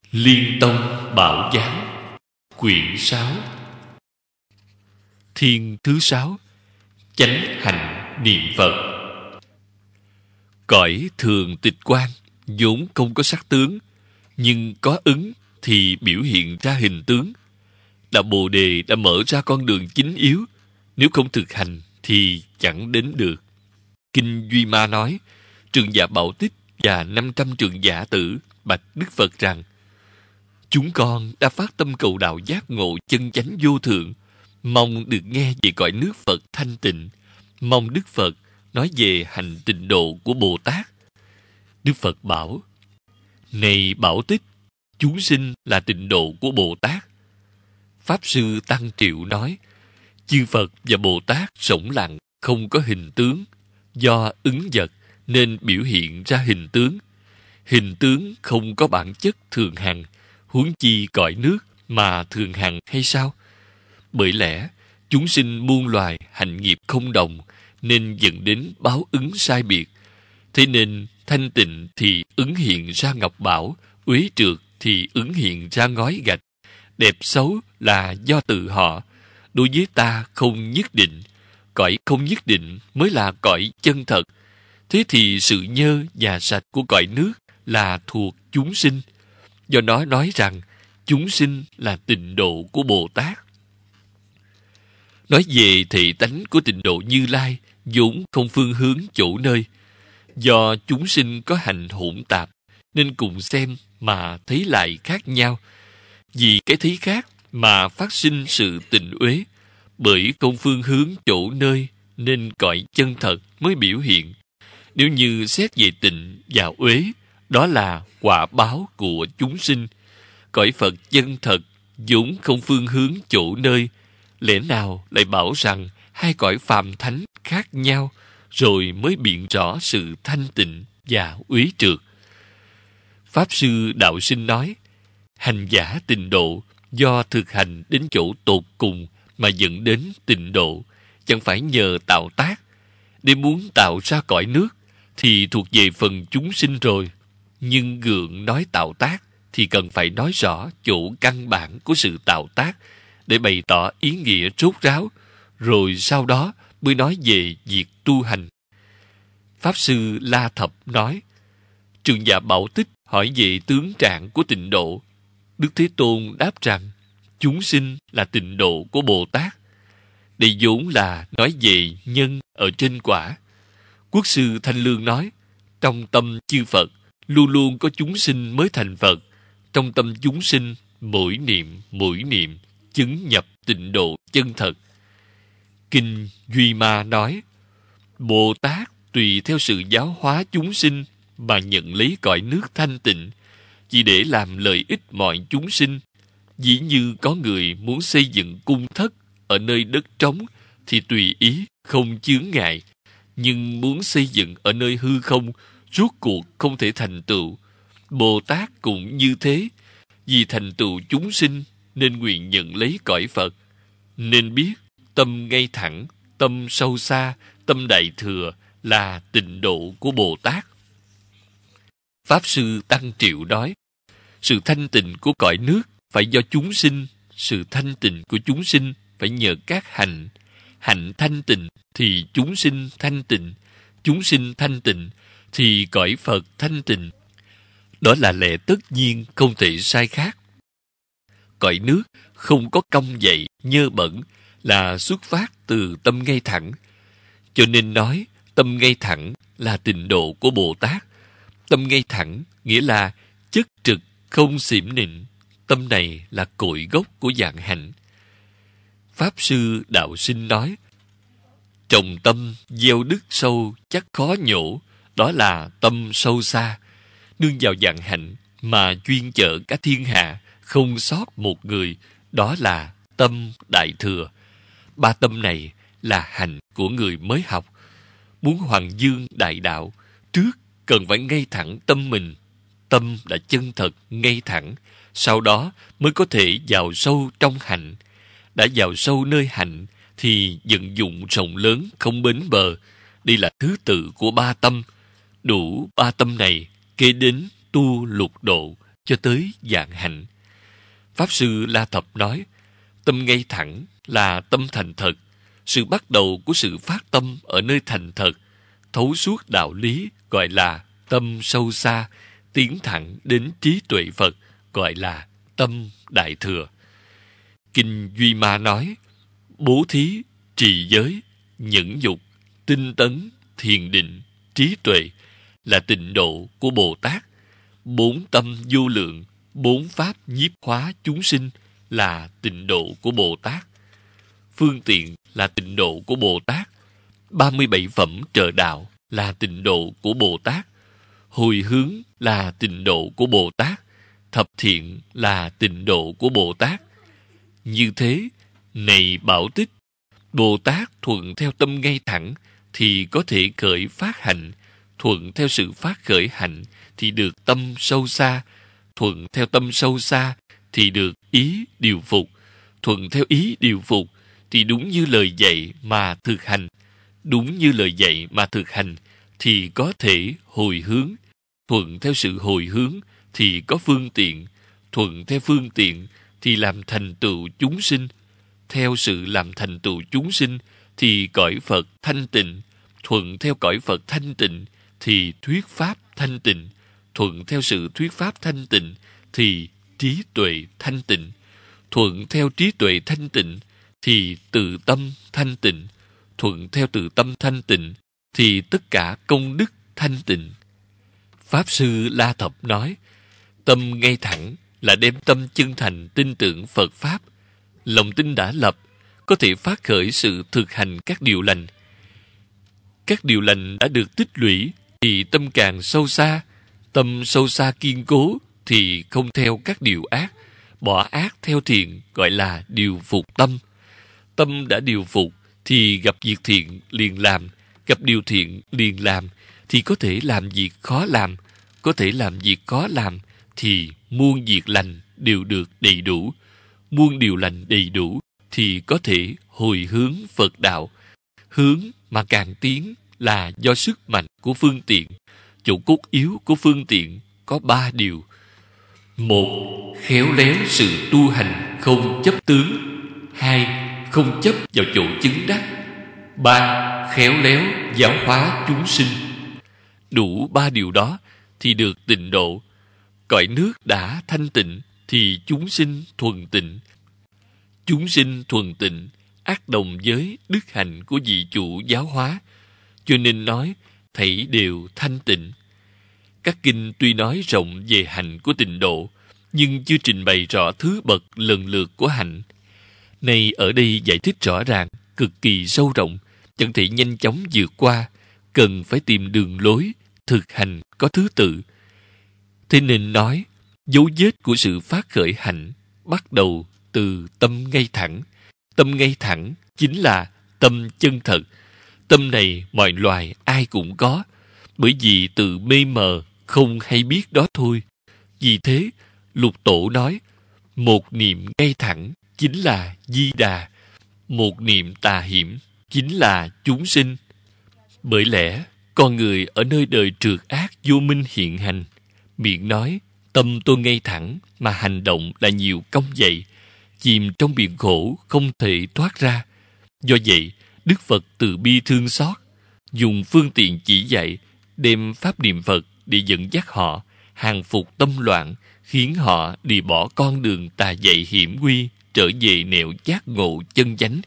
Liên Tông Bảo Giám, quyển sáu. Thiên thứ sáu, chánh hành niệm Phật. Cõi thường tịch quan vốn không có sắc tướng, nhưng có ứng thì biểu hiện ra hình tướng. Đạo Bồ Đề đã mở ra con đường chính yếu, nếu không thực hành thì chẳng đến được. Kinh Duy Ma nói, Trường Giả Bảo Tích và năm trăm trường giả tử bạch Đức Phật rằng: chúng con đã phát tâm cầu đạo giác ngộ chân chánh vô thượng, mong được nghe về cõi nước Phật thanh tịnh, mong Đức Phật nói về hành tịnh độ của Bồ Tát. Đức Phật bảo: này Bảo Tích, chúng sinh là tịnh độ của Bồ Tát. Pháp Sư Tăng Triệu nói, chư Phật và Bồ Tát rỗng lặng, không có hình tướng, do ứng vật nên biểu hiện ra hình tướng. Hình tướng không có bản chất thường hằng, huống chi cõi nước mà thường hằng hay sao? Bởi lẽ chúng sinh muôn loài hạnh nghiệp không đồng, nên dẫn đến báo ứng sai biệt. Thế nên thanh tịnh thì ứng hiện ra ngọc bảo, uế trượt thì ứng hiện ra ngói gạch. Đẹp xấu là do tự họ, đối với ta không nhất định. Cõi không nhất định mới là cõi chân thật. Thế thì sự nhơ và sạch của cõi nước là thuộc chúng sinh. Do đó nói rằng chúng sinh là tịnh độ của Bồ Tát. Nói về thị tánh của tịnh độ Như Lai vốn không phương hướng chỗ nơi. Do chúng sinh có hành hỗn tạp, nên cùng xem mà thấy lại khác nhau. Vì cái thấy khác mà phát sinh sự tịnh uế. Bởi không phương hướng chỗ nơi, nên cõi chân thật mới biểu hiện. Nếu như xét về tịnh và uế, đó là quả báo của chúng sinh. Cõi Phật chân thật vốn không phương hướng chỗ nơi, lẽ nào lại bảo rằng hai cõi phàm thánh khác nhau, rồi mới biện rõ sự thanh tịnh và uế trượt. Pháp Sư Đạo Sinh nói, hành giả tịnh độ do thực hành đến chỗ tột cùng mà dẫn đến tịnh độ, chẳng phải nhờ tạo tác. Để muốn tạo ra cõi nước thì thuộc về phần chúng sinh rồi. Nhưng gượng nói tạo tác thì cần phải nói rõ chỗ căn bản của sự tạo tác, để bày tỏ ý nghĩa rốt ráo, rồi sau đó mới nói về việc tu hành. Pháp Sư La Thập nói, Trường Giả Bảo Tích hỏi về tướng trạng của tịnh độ. Đức Thế Tôn đáp rằng, chúng sinh là tịnh độ của Bồ Tát. Đây vốn là nói về nhân ở trên quả. Quốc sư Thanh Lương nói, trong tâm chư Phật luôn luôn có chúng sinh mới thành Phật. Trong tâm chúng sinh, mỗi niệm mỗi niệm chứng nhập tịnh độ chân thật. Kinh Duy Ma nói, Bồ Tát tùy theo sự giáo hóa chúng sinh mà nhận lấy cõi nước thanh tịnh, chỉ để làm lợi ích mọi chúng sinh. Dĩ như có người muốn xây dựng cung thất ở nơi đất trống thì tùy ý, không chướng ngại. Nhưng muốn xây dựng ở nơi hư không, rốt cuộc không thể thành tựu. Bồ Tát cũng như thế, vì thành tựu chúng sinh nên nguyện nhận lấy cõi Phật. Nên biết tâm ngay thẳng, tâm sâu xa, tâm đại thừa là tịnh độ của Bồ Tát. Pháp Sư Tăng Triệu nói, sự thanh tịnh của cõi nước phải do chúng sinh, sự thanh tịnh của chúng sinh phải nhờ các hạnh. Hạnh thanh tịnh thì chúng sinh thanh tịnh, chúng sinh thanh tịnh thì cõi Phật thanh tịnh. Đó là lẽ tất nhiên không thể sai khác. Cõi nước không có cong dậy, nhơ bẩn là xuất phát từ tâm ngay thẳng. Cho nên nói tâm ngay thẳng là tịnh độ của Bồ Tát. Tâm ngay thẳng nghĩa là chất trực, không xỉm nịnh. Tâm này là cội gốc của dạng hạnh. Pháp Sư Đạo Sinh nói, trồng tâm gieo đức sâu chắc khó nhổ, đó là tâm sâu xa. Nương vào dạng hạnh mà chuyên chở cả thiên hạ, không sót một người, đó là tâm đại thừa. Ba tâm này là hành của người mới học. Muốn hoàng dương đại đạo, trước cần phải ngay thẳng tâm mình. Tâm đã chân thật ngay thẳng, sau đó mới có thể vào sâu trong hạnh. Đã vào sâu nơi hạnh thì vận dụng rộng lớn không bến bờ. Đây là thứ tự của ba tâm. Đủ ba tâm này kế đến tu lục độ, cho tới vạn hạnh. Pháp Sư La Thập nói, tâm ngay thẳng là tâm thành thật. Sự bắt đầu của sự phát tâm ở nơi thành thật, thấu suốt đạo lý gọi là tâm sâu xa, tiến thẳng đến trí tuệ Phật gọi là tâm đại thừa. Kinh Duy Ma nói, bố thí, trì giới, nhẫn dục, tinh tấn, thiền định, trí tuệ là tịnh độ của Bồ Tát. Bốn tâm vô lượng, bốn pháp nhiếp hóa chúng sinh là tịnh độ của Bồ Tát. Phương tiện là tịnh độ của Bồ Tát. ba mươi bảy phẩm trợ đạo là tịnh độ của Bồ Tát. Hồi hướng là tịnh độ của Bồ Tát. Thập thiện là tịnh độ của Bồ Tát. Như thế, này Bảo Tích, Bồ Tát thuận theo tâm ngay thẳng thì có thể khởi phát hạnh, thuận theo sự phát khởi hạnh thì được tâm sâu xa, thuận theo tâm sâu xa thì được ý điều phục, thuận theo ý điều phục thì đúng như lời dạy mà thực hành, đúng như lời dạy mà thực hành thì có thể hồi hướng, thuận theo sự hồi hướng thì có phương tiện, thuận theo phương tiện thì làm thành tựu chúng sinh, theo sự làm thành tựu chúng sinh thì cõi Phật thanh tịnh, thuận theo cõi Phật thanh tịnh thì thuyết pháp thanh tịnh, thuận theo sự thuyết pháp thanh tịnh thì trí tuệ thanh tịnh, thuận theo trí tuệ thanh tịnh thì tự tâm thanh tịnh, thuận theo tự tâm thanh tịnh thì tất cả công đức thanh tịnh. Pháp Sư La Thập nói, tâm ngay thẳng là đem tâm chân thành tin tưởng Phật Pháp. Lòng tin đã lập, có thể phát khởi sự thực hành các điều lành. Các điều lành đã được tích lũy thì tâm càng sâu xa. Tâm sâu xa kiên cố thì không theo các điều ác, bỏ ác theo thiện gọi là điều phục tâm. Tâm đã điều phục thì gặp việc thiện liền làm, gặp điều thiện liền làm thì có thể làm việc khó làm, có thể làm việc khó làm thì muôn việc lành đều được đầy đủ. Muôn điều lành đầy đủ thì có thể hồi hướng Phật đạo. Hướng mà càng tiến là do sức mạnh của phương tiện. Chỗ cốt yếu của phương tiện có ba điều. Một, khéo léo sự tu hành không chấp tướng. Hai, không chấp vào chỗ chứng đắc. Ba, khéo léo giáo hóa chúng sinh. Đủ ba điều đó thì được tịnh độ. Cõi nước đã thanh tịnh thì chúng sinh thuần tịnh. Chúng sinh thuần tịnh ác đồng với đức hạnh của vị chủ giáo hóa, cho nên nói thảy đều thanh tịnh. Các kinh tuy nói rộng về hạnh của tịnh độ, nhưng chưa trình bày rõ thứ bậc lần lượt của hạnh. Nay ở đây giải thích rõ ràng, cực kỳ sâu rộng, chẳng thể nhanh chóng vượt qua, cần phải tìm đường lối, thực hành có thứ tự. Thế nên nói, dấu vết của sự phát khởi hạnh bắt đầu từ tâm ngay thẳng. Tâm ngay thẳng chính là tâm chân thật. Tâm này mọi loài ai cũng có, bởi vì tự mê mờ không hay biết đó thôi. Vì thế, Lục Tổ nói, một niệm ngay thẳng chính là Di Đà, một niệm tà hiểm chính là chúng sinh. Bởi lẽ, con người ở nơi đời trượt ác vô minh hiện hành, miệng nói, tâm tôi ngay thẳng, mà hành động là nhiều công vậy, chìm trong biển khổ không thể thoát ra. Do vậy, Đức Phật từ bi thương xót, dùng phương tiện chỉ dạy, đem pháp niệm Phật để dẫn dắt họ, hàng phục tâm loạn, khiến họ đi bỏ con đường tà dạy hiểm nguy, trở về nẻo giác ngộ chân chánh.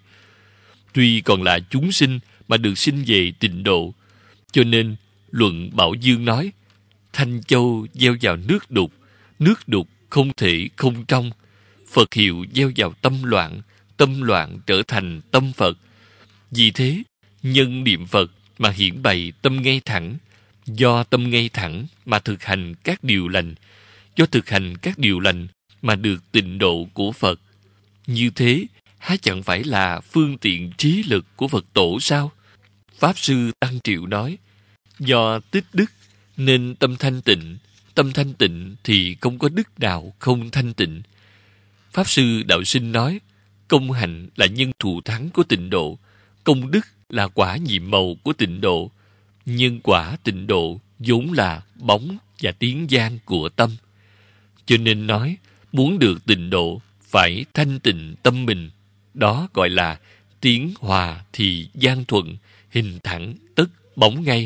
Tuy còn là chúng sinh mà được sinh về tịnh độ, cho nên Luận Bảo Dương nói, thanh châu gieo vào nước đục, nước đục không thể không trong. Phật hiệu gieo vào tâm loạn, tâm loạn trở thành tâm Phật. Vì thế, nhân niệm Phật mà hiển bày tâm ngay thẳng, do tâm ngay thẳng mà thực hành các điều lành, do thực hành các điều lành mà được tịnh độ của Phật. Như thế, há chẳng phải là phương tiện trí lực của Phật Tổ sao? Pháp Sư Tăng Triệu nói, do tích đức nên tâm thanh tịnh, tâm thanh tịnh thì không có đức nào không thanh tịnh. Pháp Sư Đạo Sinh nói, công hạnh là nhân thù thắng của tịnh độ, công đức là quả nhiệm màu của tịnh độ. Nhân quả tịnh độ vốn là bóng và tiếng vang của tâm. Cho nên nói, muốn được tịnh độ, phải thanh tịnh tâm mình. Đó gọi là tiếng hòa thì gian thuận, hình thẳng tất bóng ngay.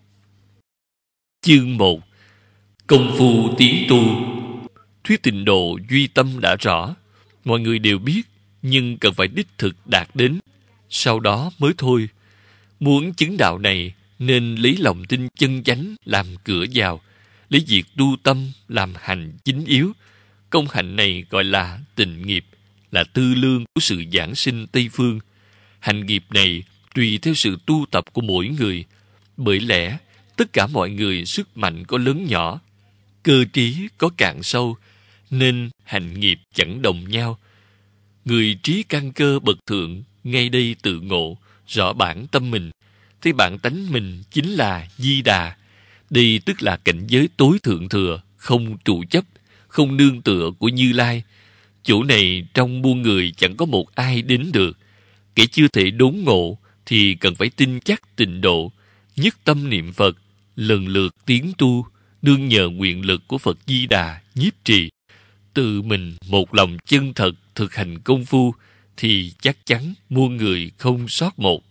Chương một. Công phu tiến tu. Thuyết tịnh độ duy tâm đã rõ, mọi người đều biết, nhưng cần phải đích thực đạt đến, sau đó mới thôi. Muốn chứng đạo này, nên lấy lòng tin chân chánh làm cửa vào, lấy việc tu tâm làm hành chính yếu. Công hạnh này gọi là tịnh nghiệp, là tư lương của sự giảng sinh Tây Phương. Hành nghiệp này tùy theo sự tu tập của mỗi người. Bởi lẽ, tất cả mọi người sức mạnh có lớn nhỏ, cơ trí có cạn sâu, nên hành nghiệp chẳng đồng nhau. Người trí căn cơ bậc thượng, ngay đây tự ngộ, rõ bản tâm mình, thấy bản tánh mình chính là Di Đà. Đây tức là cảnh giới tối thượng thừa, không trụ chấp, không nương tựa của Như Lai. Chỗ này trong muôn người chẳng có một ai đến được. Kẻ chưa thể đốn ngộ thì cần phải tin chắc tịnh độ, nhất tâm niệm Phật, lần lượt tiến tu, nương nhờ nguyện lực của Phật Di Đà nhiếp trì. Tự mình một lòng chân thật thực hành công phu thì chắc chắn muôn người không sót một.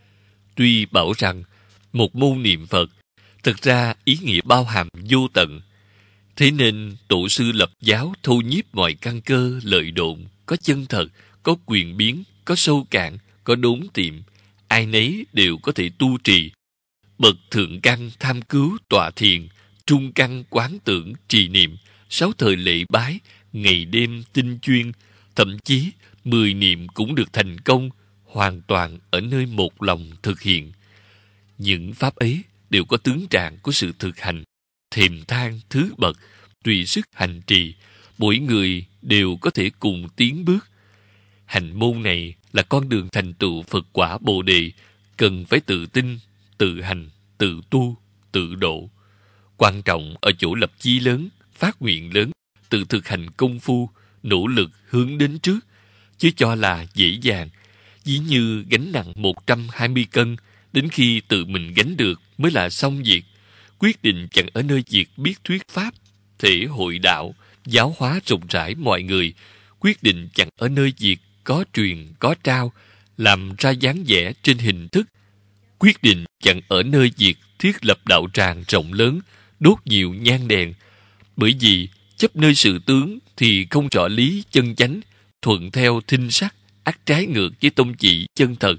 Tuy bảo rằng một môn niệm Phật, thực ra ý nghĩa bao hàm vô tận. Thế nên tổ sư lập giáo thâu nhiếp mọi căn cơ lợi độn, có chân thật, có quyền biến, có sâu cạn, có đốn tiệm, ai nấy đều có thể tu trì. Bậc thượng căn tham cứu tọa thiền, trung căn quán tưởng trì niệm, sáu thời lễ bái, ngày đêm tinh chuyên, thậm chí mười niệm cũng được thành công, hoàn toàn ở nơi một lòng thực hiện. Những pháp ấy đều có tướng trạng của sự thực hành, thềm thang thứ bậc, tùy sức hành trì, mỗi người đều có thể cùng tiến bước. Hành môn này là con đường thành tựu Phật quả Bồ Đề, cần phải tự tin, tự hành, tự tu, tự độ. Quan trọng ở chỗ lập chí lớn, phát nguyện lớn, tự thực hành công phu, nỗ lực hướng đến trước, chứ cho là dễ dàng. Ví như gánh nặng một trăm hai mươi cân, đến khi tự mình gánh được mới là xong việc. Quyết định chẳng ở nơi việc biết thuyết pháp, thể hội đạo, giáo hóa rộng rãi mọi người. Quyết định chẳng ở nơi việc có truyền, có trao, làm ra dáng vẻ trên hình thức. Quyết định chẳng ở nơi việc thiết lập đạo tràng rộng lớn, đốt nhiều nhang đèn. Bởi vì chấp nơi sự tướng thì không rõ lý chân chánh, thuận theo thinh sắc, ắt trái ngược với tông chỉ chân thật.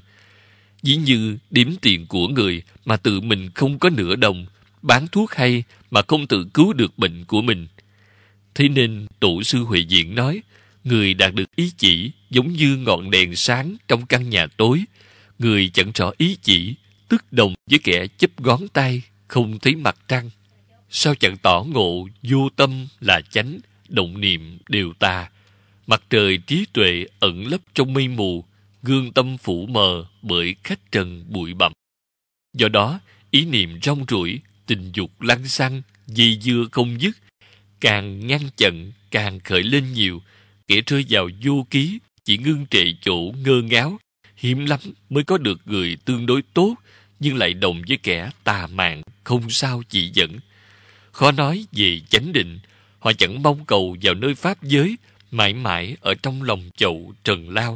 Ví như đếm tiền của người mà tự mình không có nửa đồng, bán thuốc hay mà không tự cứu được bệnh của mình. Thế nên tổ sư Huệ Diện nói, người đạt được ý chỉ giống như ngọn đèn sáng trong căn nhà tối. Người chẳng rõ ý chỉ, tức đồng với kẻ chấp ngón tay, không thấy mặt trăng. Sao chẳng tỏ ngộ vô tâm là chánh, động niệm đều tà. Mặt trời trí tuệ ẩn lấp trong mây mù, gương tâm phủ mờ bởi khách trần bụi bặm. Do đó, ý niệm rong ruổi, tình dục lăng xăng, dây dưa không dứt, càng ngăn chặn càng khởi lên nhiều. Kẻ rơi vào vô ký, chỉ ngưng trệ chỗ ngơ ngáo. Hiếm lắm mới có được người tương đối tốt, nhưng lại đồng với kẻ tà mạn, không sao chỉ dẫn. Khó nói về chánh định, họ chẳng mong cầu vào nơi pháp giới, mãi mãi ở trong lòng chậu trần lao.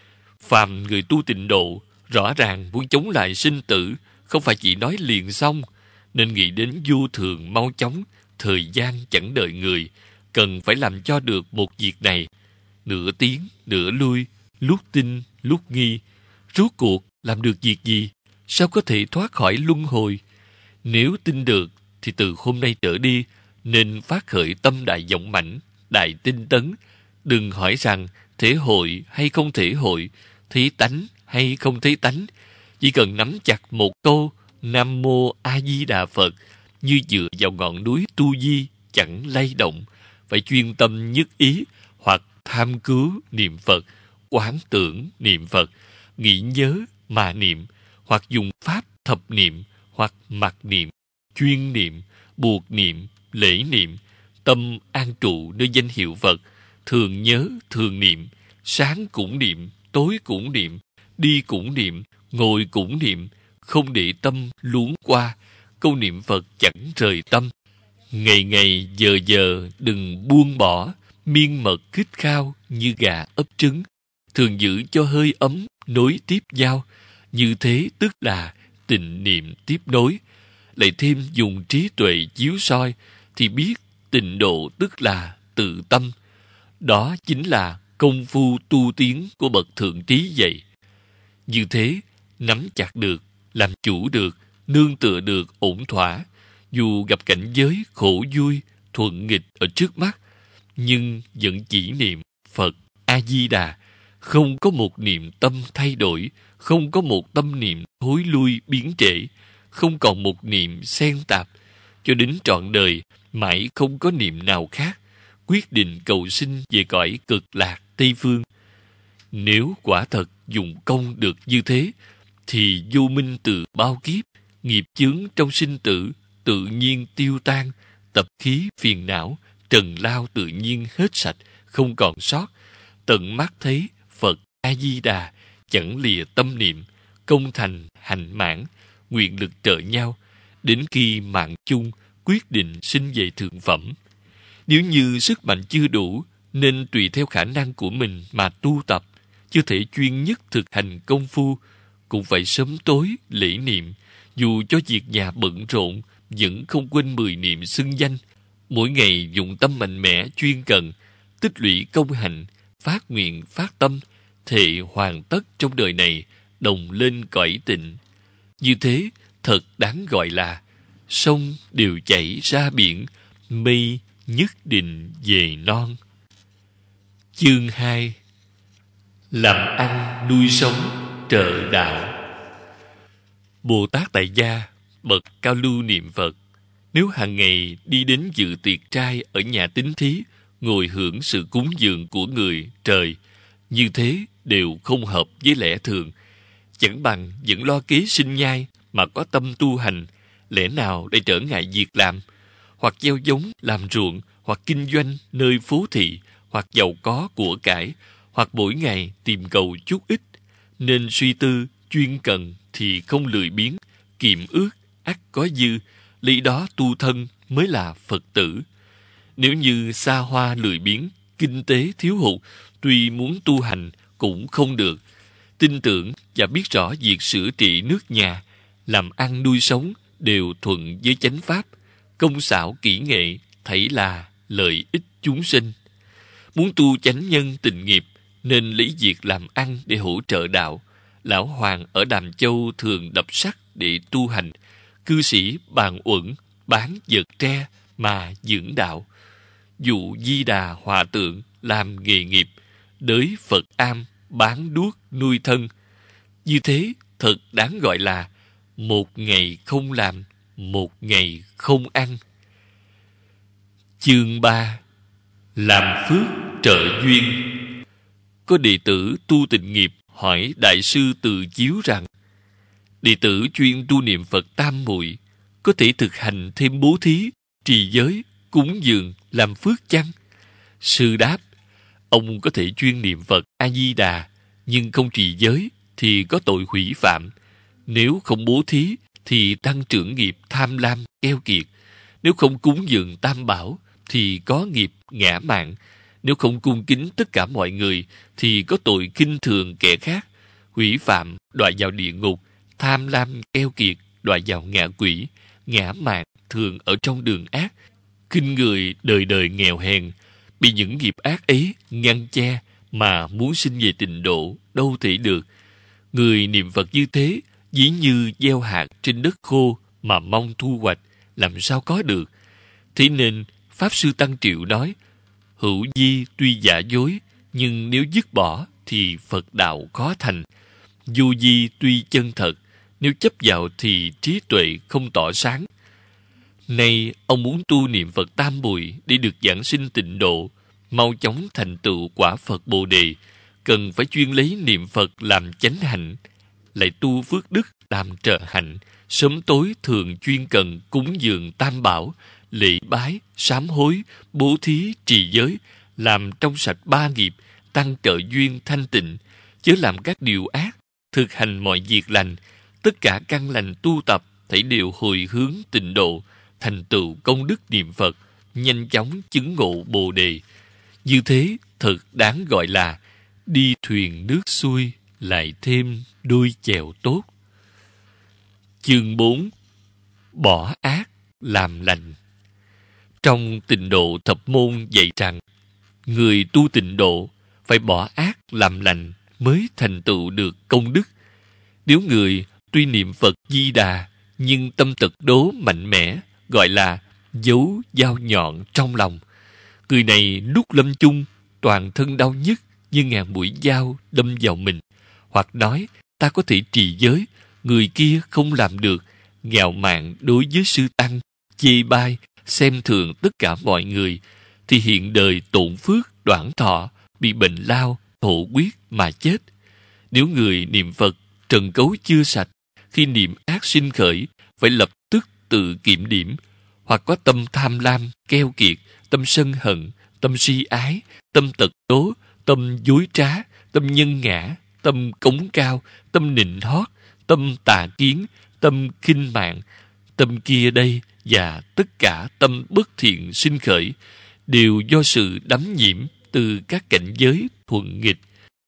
Phàm người tu tịnh độ, rõ ràng muốn chống lại sinh tử, không phải chỉ nói liền xong, nên nghĩ đến vô thường mau chóng, thời gian chẳng đợi người, cần phải làm cho được một việc này. Nửa tiến, nửa lui, lúc tin, lúc nghi. Rốt cuộc làm được việc gì? Sao có thể thoát khỏi luân hồi? Nếu tin được, thì từ hôm nay trở đi, nên phát khởi tâm đại vọng mãnh, đại tinh tấn. Đừng hỏi rằng thể hội hay không thể hội, thấy tánh hay không thấy tánh. Chỉ cần nắm chặt một câu Nam Mô A Di Đà Phật, như dựa vào ngọn núi Tu Di, chẳng lay động. Phải chuyên tâm nhất ý, hoặc tham cứu niệm Phật, quán tưởng niệm Phật, nghĩ nhớ mà niệm, hoặc dùng pháp thập niệm, hoặc mặc niệm, chuyên niệm, buộc niệm, lễ niệm. Tâm an trụ nơi danh hiệu Phật, thường nhớ thường niệm, sáng cũng niệm, tối cũng niệm, đi cũng niệm, ngồi cũng niệm, không để tâm luống qua. Câu niệm Phật chẳng rời tâm. Ngày ngày giờ giờ đừng buông bỏ, miên mật khít khao như gà ấp trứng, thường giữ cho hơi ấm nối tiếp nhau. Như thế tức là tịnh niệm tiếp nối. Lại thêm dùng trí tuệ chiếu soi thì biết tịnh độ tức là tự tâm. Đó chính là công phu tu tiến của bậc thượng trí vậy. Như thế, nắm chặt được, làm chủ được, nương tựa được ổn thỏa, dù gặp cảnh giới khổ vui, thuận nghịch ở trước mắt, nhưng vẫn chỉ niệm Phật A-di-đà, không có một niệm tâm thay đổi, không có một tâm niệm thối lui biến trễ, không còn một niệm xen tạp, cho đến trọn đời mãi không có niệm nào khác, quyết định cầu sinh về cõi cực lạc Tây Phương. Nếu quả thật dùng công được như thế, thì vô minh từ bao kiếp, nghiệp chướng trong sinh tử tự nhiên tiêu tan, tập khí phiền não, trần lao tự nhiên hết sạch, không còn sót. Tận mắt thấy Phật A-di-đà, chẳng lìa tâm niệm, công thành hành mãn, nguyện lực trợ nhau, đến khi mạng chung quyết định sinh về thượng phẩm. Nếu như sức mạnh chưa đủ, nên tùy theo khả năng của mình mà tu tập, chưa thể chuyên nhất thực hành công phu, cũng phải sớm tối lễ niệm, dù cho việc nhà bận rộn, vẫn không quên mười niệm xưng danh. Mỗi ngày dùng tâm mạnh mẽ chuyên cần, tích lũy công hành, phát nguyện phát tâm, thệ hoàn tất trong đời này, đồng lên cõi tịnh. Như thế, thật đáng gọi là sông đều chảy ra biển, mây nhất định về non. Chương hai. Làm ăn nuôi sống trợ đạo. Bồ Tát Tại Gia, bậc cao lưu niệm Phật, nếu hàng ngày đi đến dự tiệc trai ở nhà tín thí, ngồi hưởng sự cúng dường của người trời, như thế đều không hợp với lẽ thường. Chẳng bằng vẫn lo kế sinh nhai mà có tâm tu hành, lẽ nào để trở ngại việc làm, hoặc gieo giống làm ruộng, hoặc kinh doanh nơi phố thị, hoặc giàu có của cải, hoặc mỗi ngày tìm cầu chút ít. Nên suy tư chuyên cần thì không lười biếng, kiệm ước ắt có dư, lý đó tu thân mới là Phật tử. Nếu như xa hoa lười biếng, kinh tế thiếu hụt, tuy muốn tu hành cũng không được. Tin tưởng và biết rõ việc sửa trị nước nhà, làm ăn nuôi sống đều thuận với chánh pháp, công xảo kỹ nghệ thảy là lợi ích chúng sinh. Muốn tu chánh nhân tịnh nghiệp, nên lấy việc làm ăn để hỗ trợ đạo. Lão Hoàng ở Đàm Châu thường đập sắt để tu hành, cư sĩ bàn uẩn bán vật tre mà dưỡng đạo. Dụ Di Đà Hòa Tượng làm nghề nghiệp, đới Phật Am bán đuốc nuôi thân. Như thế thật đáng gọi là một ngày không làm, một ngày không ăn. Chương ba. Làm phước trợ duyên. Có đệ tử tu tịnh nghiệp hỏi Đại sư Từ Chiếu rằng: đệ tử chuyên tu niệm Phật tam muội, có thể thực hành thêm bố thí, trì giới, cúng dường, làm phước chăng? Sư đáp: ông có thể chuyên niệm Phật A-di-đà, nhưng không trì giới thì có tội hủy phạm. Nếu không bố thí thì tăng trưởng nghiệp tham lam keo kiệt. Nếu không cúng dường tam bảo thì có nghiệp ngã mạn. Nếu không cung kính tất cả mọi người thì có tội khinh thường kẻ khác. Hủy phạm đọa vào địa ngục, tham lam keo kiệt đọa vào ngạ quỷ, ngã mạn thường ở trong đường ác. Khinh người đời đời nghèo hèn, bị những nghiệp ác ấy ngăn che mà muốn sinh về tịnh độ đâu thể được. Người niệm Phật như thế ví như gieo hạt trên đất khô mà mong thu hoạch, làm sao có được. Thế nên Pháp Sư Tăng Triệu nói: hữu di tuy giả dối, nhưng nếu dứt bỏ thì Phật đạo khó thành. Vô di tuy chân thật, nếu chấp vào thì trí tuệ không tỏ sáng. Nay ông muốn tu niệm Phật tam muội để được giảng sinh tịnh độ, mau chóng thành tựu quả Phật Bồ Đề, cần phải chuyên lấy niệm Phật làm chánh hạnh, lại tu phước đức làm trợ hạnh, sớm tối thường chuyên cần cúng dường tam bảo, lễ bái, sám hối, bố thí, trì giới, làm trong sạch ba nghiệp, tăng trợ duyên thanh tịnh, chớ làm các điều ác, thực hành mọi việc lành. Tất cả căn lành tu tập thảy đều hồi hướng tịnh độ, thành tựu công đức niệm Phật, nhanh chóng chứng ngộ Bồ Đề. Như thế thật đáng gọi là đi thuyền nước xuôi, lại thêm đôi chèo tốt. Chương bốn. Bỏ ác làm lành. Trong Tịnh độ thập môn dạy rằng, người tu tịnh độ phải bỏ ác làm lành mới thành tựu được công đức. Nếu người tuy niệm Phật Di Đà nhưng tâm tật đố mạnh mẽ, gọi là giấu dao nhọn trong lòng. Người này lúc lâm chung toàn thân đau nhức như ngàn mũi dao đâm vào mình, hoặc nói ta có thể trì giới, người kia không làm được, ngạo mạn đối với sư tăng, chê bai, xem thường tất cả mọi người, thì hiện đời tổn phước đoản thọ, bị bệnh lao, thổ huyết mà chết. Nếu người niệm Phật trần cấu chưa sạch, khi niệm ác sinh khởi, phải lập tức tự kiểm điểm, hoặc có tâm tham lam, keo kiệt, tâm sân hận, tâm si ái, tâm tật đố, tâm dối trá, tâm nhân ngã, tâm cống cao, tâm nịnh hót, tâm tà kiến, tâm khinh mạng, tâm kia đây và tất cả tâm bất thiện sinh khởi đều do sự đắm nhiễm từ các cảnh giới thuận nghịch.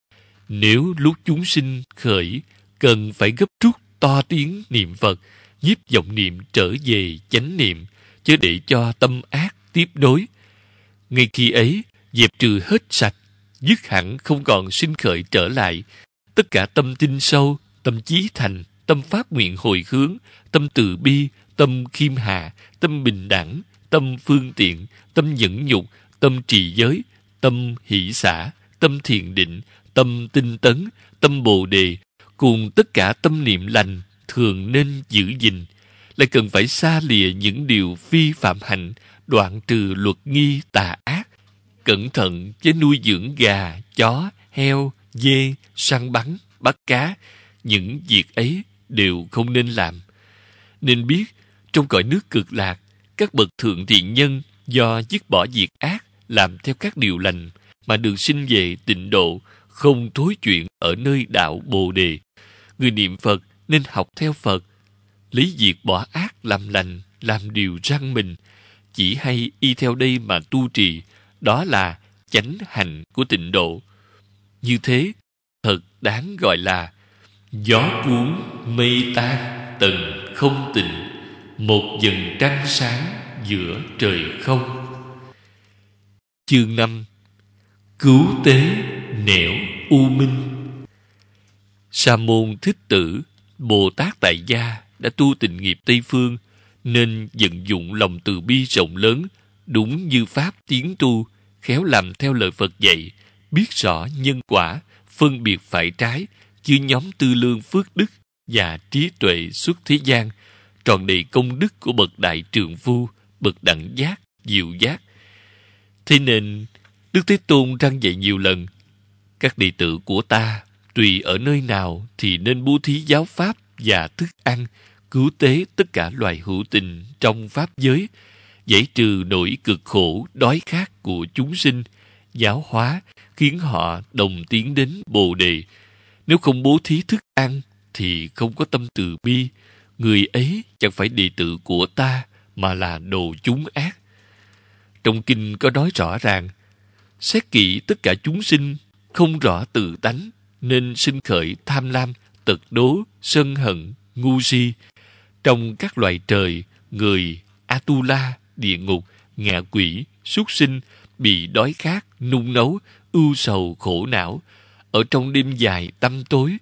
Nếu lúc chúng sinh khởi, cần phải gấp rút to tiếng niệm Phật, nhiếp vọng niệm trở về chánh niệm, chứ để cho tâm ác tiếp nối. Ngay khi ấy, dẹp trừ hết sạch, dứt hẳn không còn sinh khởi trở lại. Tất cả tâm tin sâu, tâm chí thành, tâm phát nguyện hồi hướng, tâm từ bi, tâm khiêm hạ, tâm bình đẳng, tâm phương tiện, tâm nhẫn nhục, tâm trì giới, tâm hỷ xả, tâm thiền định, tâm tinh tấn, tâm bồ đề, cùng tất cả tâm niệm lành thường nên giữ gìn. Lại cần phải xa lìa những điều phi phạm hạnh, đoạn trừ luật nghi tà ác, cẩn thận với nuôi dưỡng gà, chó, heo, dê, săn bắn, bắt cá. Những việc ấy đều không nên làm. Nên biết, trong cõi nước cực lạc, các bậc thượng thiện nhân do dứt bỏ việc ác, làm theo các điều lành mà được sinh về tịnh độ, không thối chuyện ở nơi đạo Bồ Đề. Người niệm Phật nên học theo Phật, lấy việc bỏ ác làm lành, làm điều răn mình, chỉ hay y theo đây mà tu trì. Đó là chánh hành của tịnh độ. Như thế thật đáng gọi là gió cuốn mây tan tầng không tịnh, một dần trăng sáng giữa trời không. Chương năm. Cứu tế nẻo u minh. Sa môn Thích Tử, Bồ Tát tại gia, đã tu tịnh nghiệp Tây Phương, nên vận dụng lòng từ bi rộng lớn, đúng như pháp tiến tu, khéo làm theo lời Phật dạy, biết rõ nhân quả, phân biệt phải trái, chứa nhóm tư lương phước đức và trí tuệ xuất thế gian, tròn đầy công đức của bậc đại trượng phu, bậc đẳng giác, diệu giác. Thế nên Đức Thế Tôn răn dạy nhiều lần: các đệ tử của ta tùy ở nơi nào thì nên bố thí giáo pháp và thức ăn, cứu tế tất cả loài hữu tình trong pháp giới, giải trừ nỗi cực khổ đói khát của chúng sinh, giáo hóa khiến họ đồng tiến đến Bồ Đề. Nếu không bố thí thức ăn thì không có tâm từ bi, người ấy chẳng phải đệ tử của ta mà là đồ chúng ác. Trong kinh có nói rõ ràng, xét kỹ tất cả chúng sinh không rõ tự tánh, nên sinh khởi tham lam, tật đố, sân hận, ngu si. Trong các loài trời, người, Atula, địa ngục, ngạ quỷ, súc sinh bị đói khát, nung nấu, ưu sầu khổ não, ở trong đêm dài tăm tối,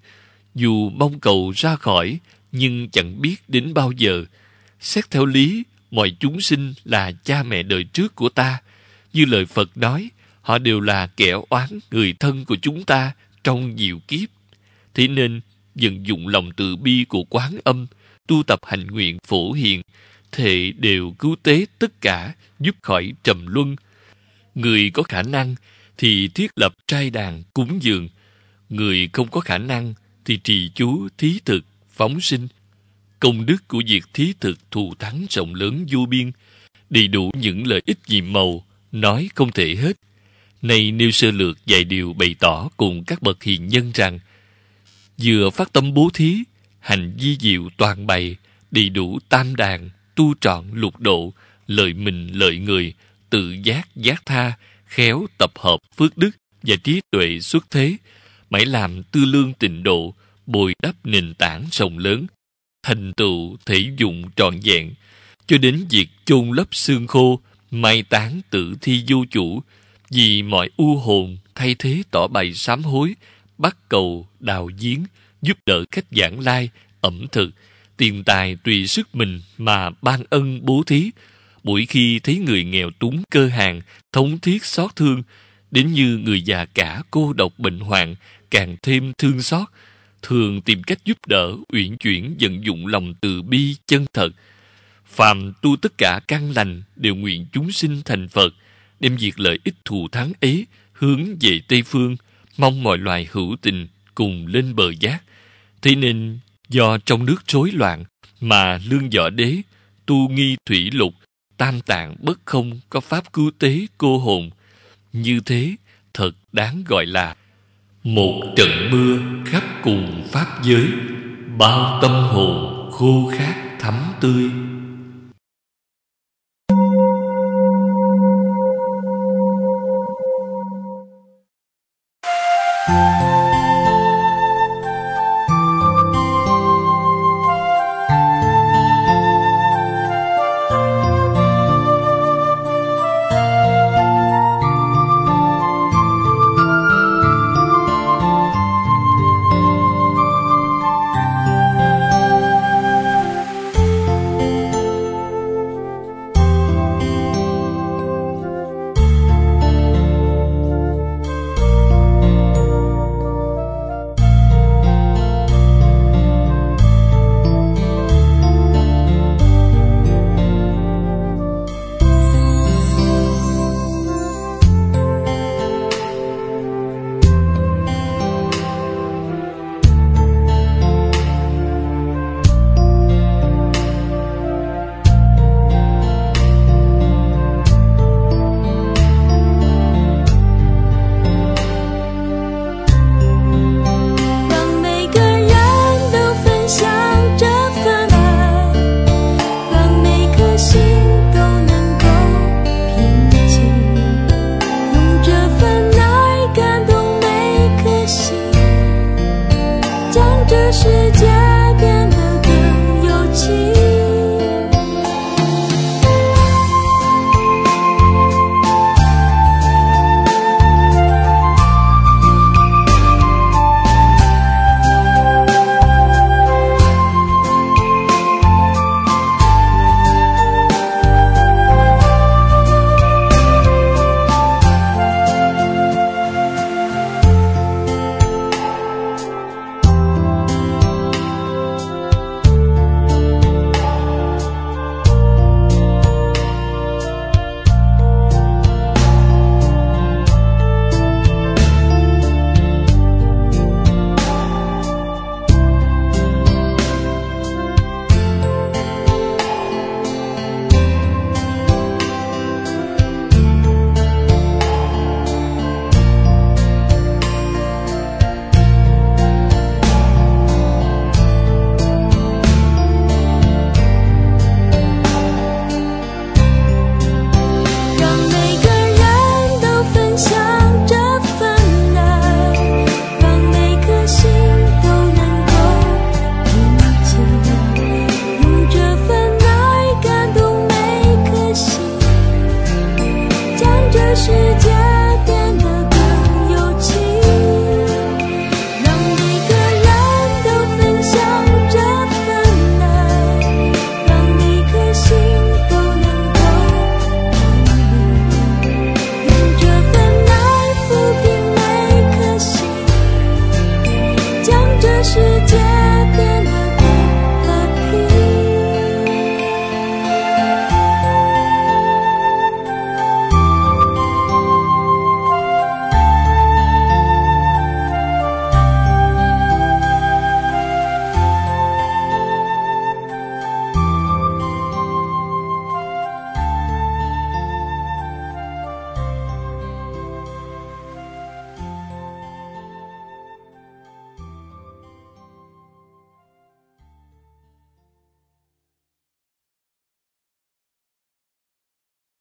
dù mong cầu ra khỏi nhưng chẳng biết đến bao giờ. Xét theo lý, mọi chúng sinh là cha mẹ đời trước của ta. Như lời Phật nói, họ đều là kẻ oán người thân của chúng ta trong nhiều kiếp. Thế nên vận dụng lòng từ bi của Quán Âm, tu tập hạnh nguyện phổ hiền, thệ đều cứu tế tất cả, giúp khỏi trầm luân. Người có khả năng thì thiết lập trai đàn cúng dường, người không có khả năng thì trì chú thí thực phóng sinh. Công đức của việc thí thực thù thắng rộng lớn vô biên, đầy đủ những lợi ích nhiệm màu, nói không thể hết. Này nêu sơ lược vài điều bày tỏ cùng các bậc hiền nhân rằng: vừa phát tâm bố thí, hành vi diệu toàn bày, đầy đủ tam đàn, tu trọn lục độ, lợi mình lợi người, tự giác giác tha, khéo tập hợp phước đức và trí tuệ xuất thế, mãi làm tư lương tịnh độ, bồi đắp nền tảng rộng lớn, thành tựu thể dụng trọn vẹn, cho đến việc chôn lấp xương khô, mai táng tử thi vô chủ, vì mọi u hồn thay thế tỏ bày sám hối, bắt cầu đào giếng, giúp đỡ khách vãng lai, ẩm thực, tiền tài tùy sức mình mà ban ân bố thí. Mỗi khi thấy người nghèo túng cơ hàn, thống thiết xót thương, đến như người già cả cô độc bệnh hoạn, càng thêm thương xót, thường tìm cách giúp đỡ, uyển chuyển vận dụng lòng từ bi chân thật. Phàm tu tất cả căn lành đều nguyện chúng sinh thành Phật, đem việc lợi ích thù thắng ấy hướng về Tây Phương, mong mọi loài hữu tình cùng lên bờ giác. Thế nên do trong nước rối loạn mà Lương Võ Đế tu nghi thủy lục, tam tạng bất không có pháp cứu tế cô hồn. Như thế thật đáng gọi là một trận mưa khắp cùng pháp giới, bao tâm hồn khô khát thắm tươi. 是